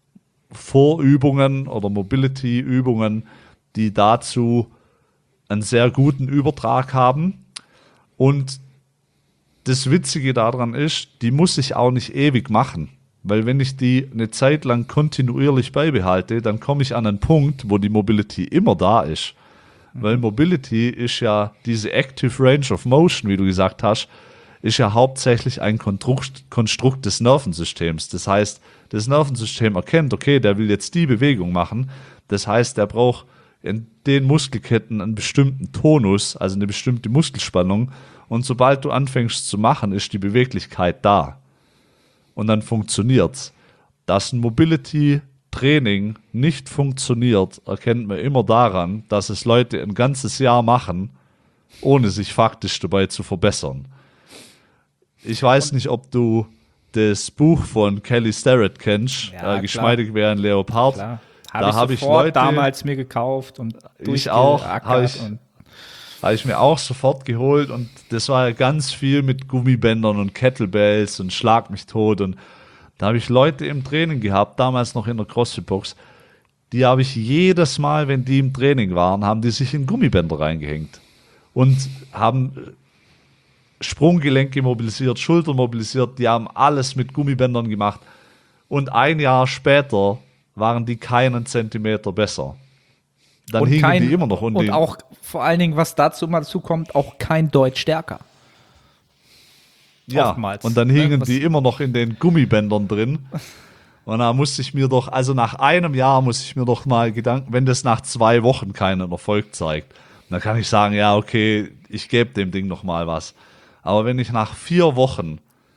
Vorübungen oder Mobility-Übungen, die dazu einen sehr guten Übertrag haben. Und das Witzige daran ist, die muss ich auch nicht ewig machen. Weil wenn ich die eine Zeit lang kontinuierlich beibehalte, dann komme ich an einen Punkt, wo die Mobility immer da ist. Weil Mobility ist ja diese Active Range of Motion, wie du gesagt hast, ist ja hauptsächlich ein Konstrukt des Nervensystems. Das heißt, das Nervensystem erkennt, okay, der will jetzt die Bewegung machen. Das heißt, der braucht in den Muskelketten einen bestimmten Tonus, also eine bestimmte Muskelspannung. Und sobald du anfängst zu machen, ist die Beweglichkeit da. Und dann funktioniert's. Dass ein Mobility-Training nicht funktioniert, erkennt man immer daran, dass es Leute ein ganzes Jahr machen, ohne sich faktisch dabei zu verbessern. Ich weiß nicht, ob du das Buch von Kelly Starrett kennst, Geschmeidig wie ein Leopard. Klar. Da habe ich Leute damals mir gekauft und ich auch, habe ich mir auch sofort geholt und das war ja ganz viel mit Gummibändern und Kettlebells und Schlag mich tot und da habe ich Leute im Training gehabt, damals noch in der CrossFit-Box, die habe ich jedes Mal, wenn die im Training waren, haben die sich in Gummibänder reingehängt und haben Sprunggelenke mobilisiert, Schulter mobilisiert, die haben alles mit Gummibändern gemacht und ein Jahr später waren die keinen Zentimeter besser. Dann hingen die immer noch unten. Und auch vor allen Dingen, was dazu immer dazu kommt, auch kein Deut stärker. Ja, oftmals, und dann hingen die immer noch in den Gummibändern drin. Und da musste ich mir doch, also nach einem Jahr muss ich mir doch mal Gedanken, wenn das nach 2 Wochen keinen Erfolg zeigt, dann kann ich sagen, ja, okay, ich gebe dem Ding noch mal was. Aber wenn ich nach 4 Wochen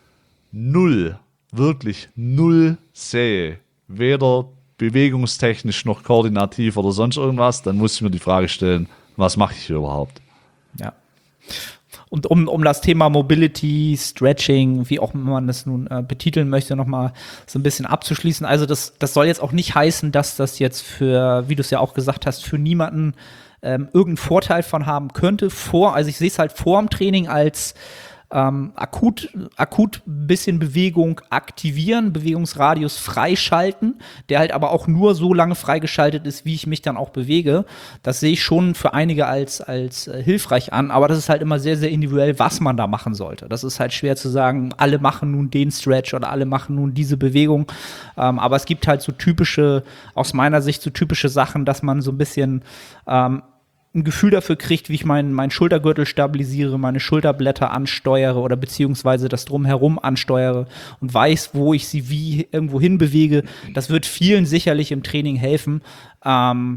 wirklich null sehe, weder bewegungstechnisch noch koordinativ oder sonst irgendwas, dann muss ich mir die Frage stellen, was mache ich hier überhaupt? Ja. Und um das Thema Mobility, Stretching, wie auch man das nun betiteln möchte, nochmal so ein bisschen abzuschließen. Also das soll jetzt auch nicht heißen, dass das jetzt für, wie du es ja auch gesagt hast, für niemanden irgendeinen Vorteil von haben könnte. Also ich sehe es halt vor dem Training als akut ein bisschen Bewegung aktivieren, Bewegungsradius freischalten, der halt aber auch nur so lange freigeschaltet ist, wie ich mich dann auch bewege. Das sehe ich schon für einige als hilfreich an, aber das ist halt immer sehr, sehr individuell, was man da machen sollte. Das ist halt schwer zu sagen, alle machen nun den Stretch oder alle machen nun diese Bewegung, aber es gibt halt so typische, aus meiner Sicht so typische Sachen, dass man so ein bisschen ein Gefühl dafür kriegt, wie ich meinen Schultergürtel stabilisiere, meine Schulterblätter ansteuere oder beziehungsweise das Drumherum ansteuere und weiß, wo ich sie wie irgendwo hin bewege. Das wird vielen sicherlich im Training helfen,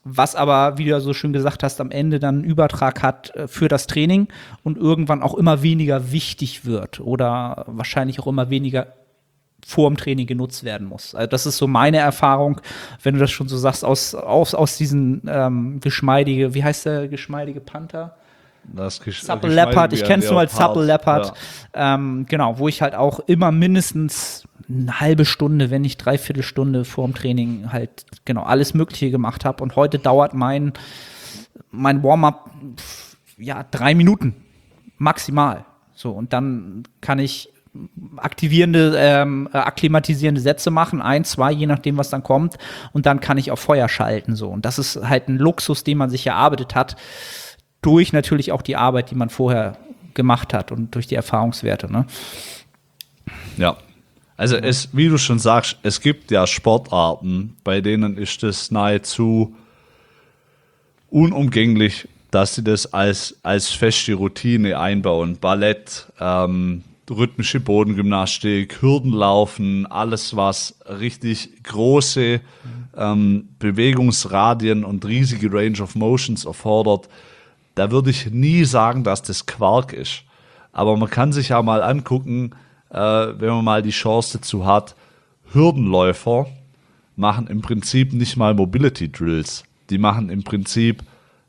was aber, wie du ja so schön gesagt hast, am Ende dann einen Übertrag hat für das Training und irgendwann auch immer weniger wichtig wird oder wahrscheinlich auch immer weniger vor dem Training genutzt werden muss. Also das ist so meine Erfahrung, wenn du das schon so sagst, aus diesen geschmeidige, wie heißt der geschmeidige Panther? Supple Leopard, ich kenne es nur als Supple Leopard. Ja. Genau, wo ich halt auch immer mindestens eine halbe Stunde, wenn nicht dreiviertel Stunde vor dem Training halt genau alles Mögliche gemacht habe. Und heute dauert mein Warm-up 3 Minuten maximal. So, und dann kann ich akklimatisierende Sätze machen, 1, 2, je nachdem, was dann kommt. Und dann kann ich auf Feuer schalten. So. Und das ist halt ein Luxus, den man sich erarbeitet hat, durch natürlich auch die Arbeit, die man vorher gemacht hat und durch die Erfahrungswerte. Ne? Ja, also wie du schon sagst, es gibt ja Sportarten, bei denen ist es nahezu unumgänglich, dass sie das als feste Routine einbauen. Ballett, rhythmische Bodengymnastik, Hürdenlaufen, alles, was richtig große Bewegungsradien und riesige Range of Motions erfordert. Da würde ich nie sagen, dass das Quark ist. Aber man kann sich ja mal angucken, wenn man mal die Chance dazu hat, Hürdenläufer machen im Prinzip nicht mal Mobility Drills. Die machen im Prinzip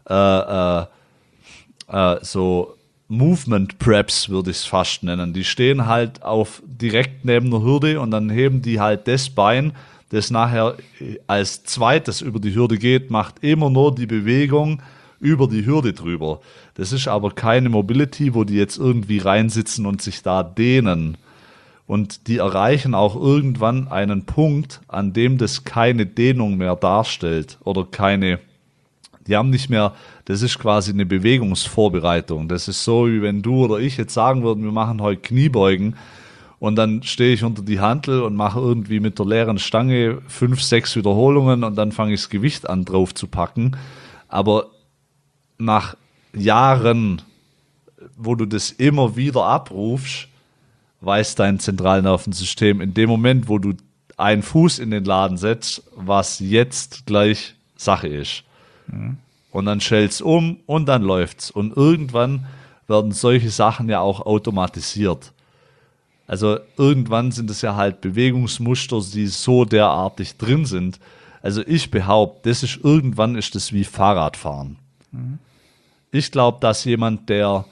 so Movement Preps, würde ich es fast nennen. Die stehen halt direkt neben der Hürde und dann heben die halt das Bein, das nachher als zweites über die Hürde geht, macht immer nur die Bewegung über die Hürde drüber. Das ist aber keine Mobility, wo die jetzt irgendwie reinsitzen und sich da dehnen. Und die erreichen auch irgendwann einen Punkt, an dem das keine Dehnung mehr darstellt oder die haben nicht mehr, das ist quasi eine Bewegungsvorbereitung. Das ist so, wie wenn du oder ich jetzt sagen würden, wir machen heute Kniebeugen und dann stehe ich unter die Hantel und mache irgendwie mit der leeren Stange 5, 6 Wiederholungen und dann fange ich das Gewicht an drauf zu packen. Aber nach Jahren, wo du das immer wieder abrufst, weiß dein Zentralnervensystem in dem Moment, wo du einen Fuß in den Laden setzt, was jetzt gleich Sache ist. Mhm. Und dann schält's um und dann läuft's. Und irgendwann werden solche Sachen ja auch automatisiert. Also irgendwann sind es ja halt Bewegungsmuster, die so derartig drin sind. Also ich behaupte, irgendwann ist das wie Fahrradfahren. Mhm. Ich glaube, dass jemand, der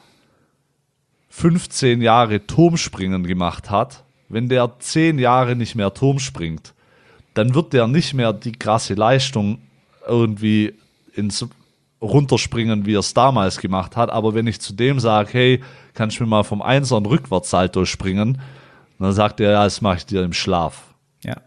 15 Jahre Turmspringen gemacht hat, wenn der 10 Jahre nicht mehr Turm springt, dann wird der nicht mehr die krasse Leistung irgendwie runterspringen, wie er es damals gemacht hat. Aber wenn ich zu dem sage, hey, kannst du mir mal vom Einser einen Rückwärtssalto springen, dann sagt er, ja, das mache ich dir im Schlaf. Ja.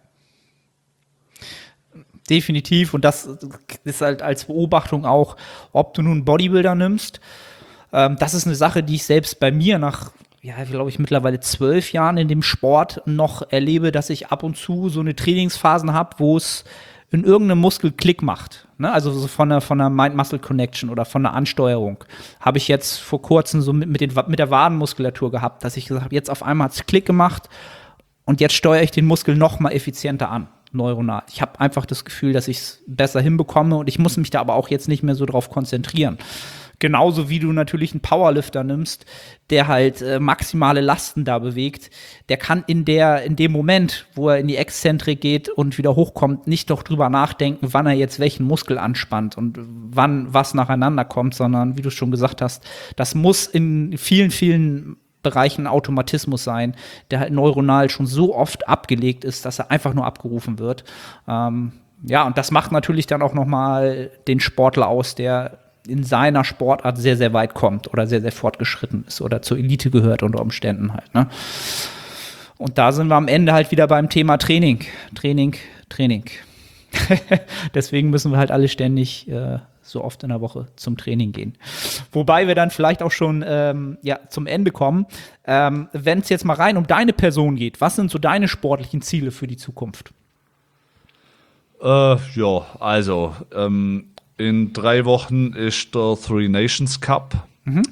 Definitiv. Und das ist halt als Beobachtung auch, ob du nun Bodybuilder nimmst. Das ist eine Sache, die ich selbst bei mir nach, glaube ich, mittlerweile 12 Jahren in dem Sport noch erlebe, dass ich ab und zu so eine Trainingsphasen habe, wo es in irgendeinem Muskel Klick macht. Ne? Also so von einer Mind-Muscle-Connection oder von einer Ansteuerung. Habe ich jetzt vor kurzem so mit der Wadenmuskulatur gehabt, dass ich gesagt habe, jetzt auf einmal hat es Klick gemacht und jetzt steuere ich den Muskel noch mal effizienter an, neuronal. Ich habe einfach das Gefühl, dass ich es besser hinbekomme und ich muss mich da aber auch jetzt nicht mehr so drauf konzentrieren. Genauso wie du natürlich einen Powerlifter nimmst, der halt maximale Lasten da bewegt, der kann in dem Moment, wo er in die Exzentrik geht und wieder hochkommt, nicht doch drüber nachdenken, wann er jetzt welchen Muskel anspannt und wann was nacheinander kommt, sondern wie du schon gesagt hast, das muss in vielen, vielen Bereichen Automatismus sein, der halt neuronal schon so oft abgelegt ist, dass er einfach nur abgerufen wird. Und das macht natürlich dann auch nochmal den Sportler aus, der in seiner Sportart sehr, sehr weit kommt oder sehr, sehr fortgeschritten ist oder zur Elite gehört unter Umständen halt. Ne? Und da sind wir am Ende halt wieder beim Thema Training. Deswegen müssen wir halt alle ständig so oft in der Woche zum Training gehen. Wobei wir dann vielleicht auch schon zum Ende kommen. Wenn es jetzt mal rein um deine Person geht, was sind so deine sportlichen Ziele für die Zukunft? In 3 Wochen ist der Three Nations Cup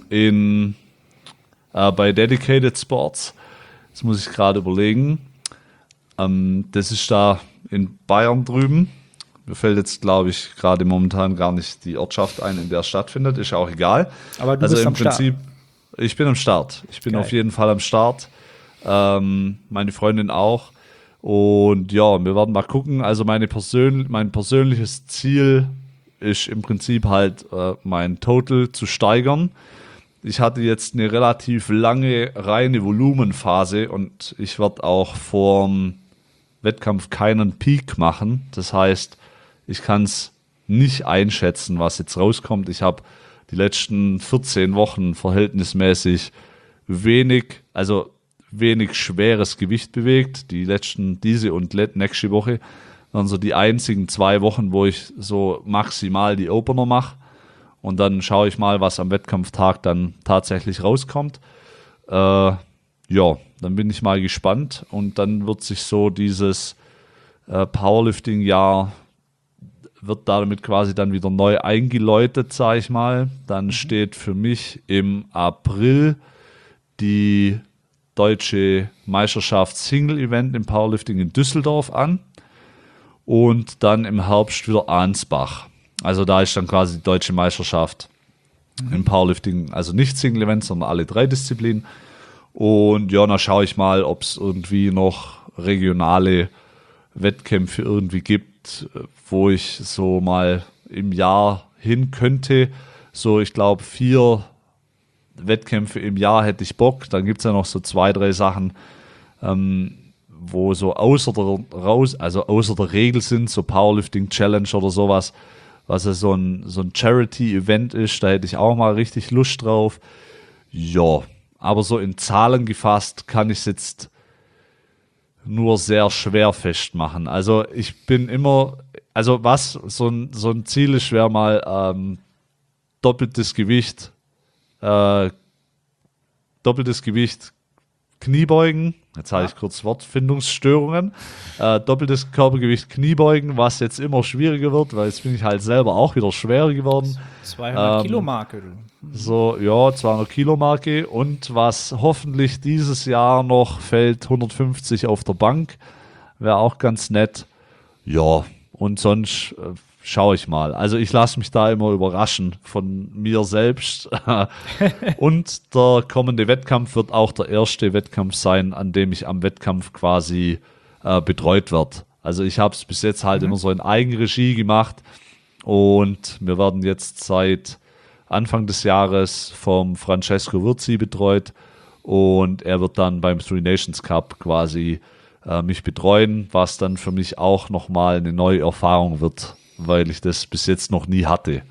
bei Dedicated Sports. Das muss ich gerade überlegen. Das ist da in Bayern drüben. Mir fällt jetzt, glaube ich, gerade momentan gar nicht die Ortschaft ein, in der es stattfindet. Ist auch egal. Aber du bist im am Prinzip, ich bin am Start. Ich bin Geil. auf jeden Fall am Start. Meine Freundin auch. Und ja, wir werden mal gucken. Also mein persönliches Ziel ist im Prinzip halt, mein Total zu steigern. Ich hatte jetzt eine relativ lange reine Volumenphase und ich werde auch vorm Wettkampf keinen Peak machen. Das heißt, ich kann es nicht einschätzen, was jetzt rauskommt. Ich habe die letzten 14 Wochen verhältnismäßig wenig schweres Gewicht bewegt. Diese und nächste Woche waren so die einzigen 2 Wochen, wo ich so maximal die Opener mache. Und dann schaue ich mal, was am Wettkampftag dann tatsächlich rauskommt. Ja, dann bin ich mal gespannt. Und dann wird sich so dieses Powerlifting-Jahr wird damit quasi dann wieder neu eingeläutet, sage ich mal. Dann steht für mich im April die deutsche Meisterschaft Single-Event im Powerlifting in Düsseldorf an. Und dann im Herbst wieder Ansbach. Also da ist dann quasi die deutsche Meisterschaft im Powerlifting, also nicht Single-Event, sondern alle 3 Disziplinen. Und ja, dann schaue ich mal, ob es irgendwie noch regionale Wettkämpfe irgendwie gibt, wo ich so mal im Jahr hin könnte. So, ich glaube, 4 Wettkämpfe im Jahr hätte ich Bock. Dann gibt es ja noch so 2, 3 Sachen, wo so außer der Regel sind, so Powerlifting Challenge oder sowas, was ja so ein Charity-Event ist, da hätte ich auch mal richtig Lust drauf. Ja, aber so in Zahlen gefasst kann ich es jetzt nur sehr schwer festmachen. Also ich bin immer, also was so ein Ziel ist, wäre mal doppeltes Gewicht Kniebeugen. Jetzt habe ich kurz Wortfindungsstörungen. Doppeltes Körpergewicht Kniebeugen, was jetzt immer schwieriger wird, weil jetzt bin ich halt selber auch wieder schwerer geworden. 200 Kilo Marke. So, ja, 200 Kilo Marke. Und was hoffentlich dieses Jahr noch fällt, 150 auf der Bank. Wäre auch ganz nett. Ja, und sonst schaue ich mal. Also ich lasse mich da immer überraschen von mir selbst. Und der kommende Wettkampf wird auch der erste Wettkampf sein, an dem ich am Wettkampf quasi betreut werde. Also ich habe es bis jetzt halt immer so in Eigenregie gemacht und wir werden jetzt seit Anfang des Jahres vom Francesco Virzi betreut und er wird dann beim Three Nations Cup quasi mich betreuen, was dann für mich auch nochmal eine neue Erfahrung wird, weil ich das bis jetzt noch nie hatte.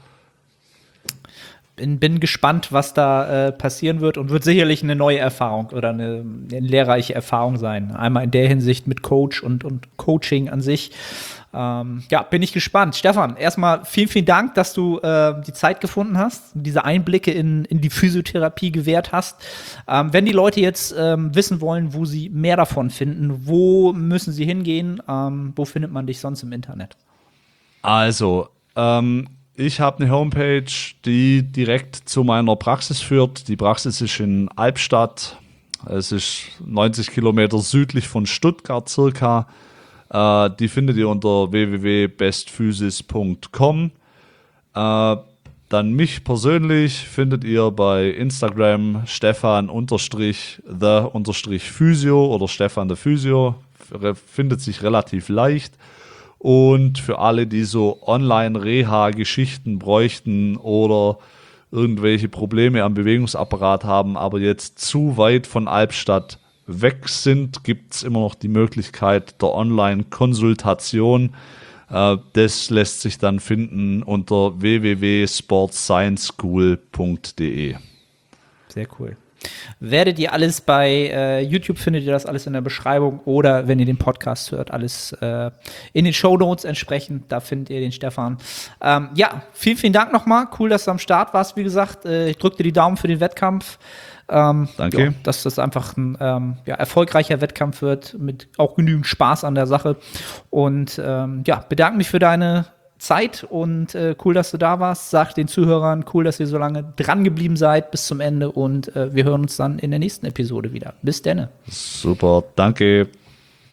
Bin gespannt, was da passieren wird und wird sicherlich eine neue Erfahrung oder eine lehrreiche Erfahrung sein. Einmal in der Hinsicht mit Coach und Coaching an sich. Ja, bin ich gespannt. Stefan, erstmal vielen, vielen Dank, dass du die Zeit gefunden hast, diese Einblicke in die Physiotherapie gewährt hast. Wenn die Leute jetzt wissen wollen, wo sie mehr davon finden, wo müssen sie hingehen? Wo findet man dich sonst im Internet? Also, ich habe eine Homepage, die direkt zu meiner Praxis führt. Die Praxis ist in Albstadt. Es ist 90 Kilometer südlich von Stuttgart circa. Die findet ihr unter www.bestphysis.com. Dann mich persönlich findet ihr bei Instagram Stefan_the_Physio oder Stefan der Physio. Findet sich relativ leicht. Und für alle, die so Online-Reha-Geschichten bräuchten oder irgendwelche Probleme am Bewegungsapparat haben, aber jetzt zu weit von Albstadt weg sind, gibt es immer noch die Möglichkeit der Online-Konsultation. Das lässt sich dann finden unter www.sportscienceschool.de. Sehr cool. Werdet ihr alles bei YouTube, findet ihr das alles in der Beschreibung oder wenn ihr den Podcast hört, alles in den Shownotes entsprechend, da findet ihr den Stefan. Ja, vielen, vielen Dank nochmal, cool, dass du am Start warst, wie gesagt, ich drücke dir die Daumen für den Wettkampf. Danke. Ja, dass das einfach ein erfolgreicher Wettkampf wird, mit auch genügend Spaß an der Sache und bedanke mich für deine Zeit und cool, dass du da warst. Sag den Zuhörern, cool, dass ihr so lange dran geblieben seid bis zum Ende und wir hören uns dann in der nächsten Episode wieder. Bis denne. Super, danke.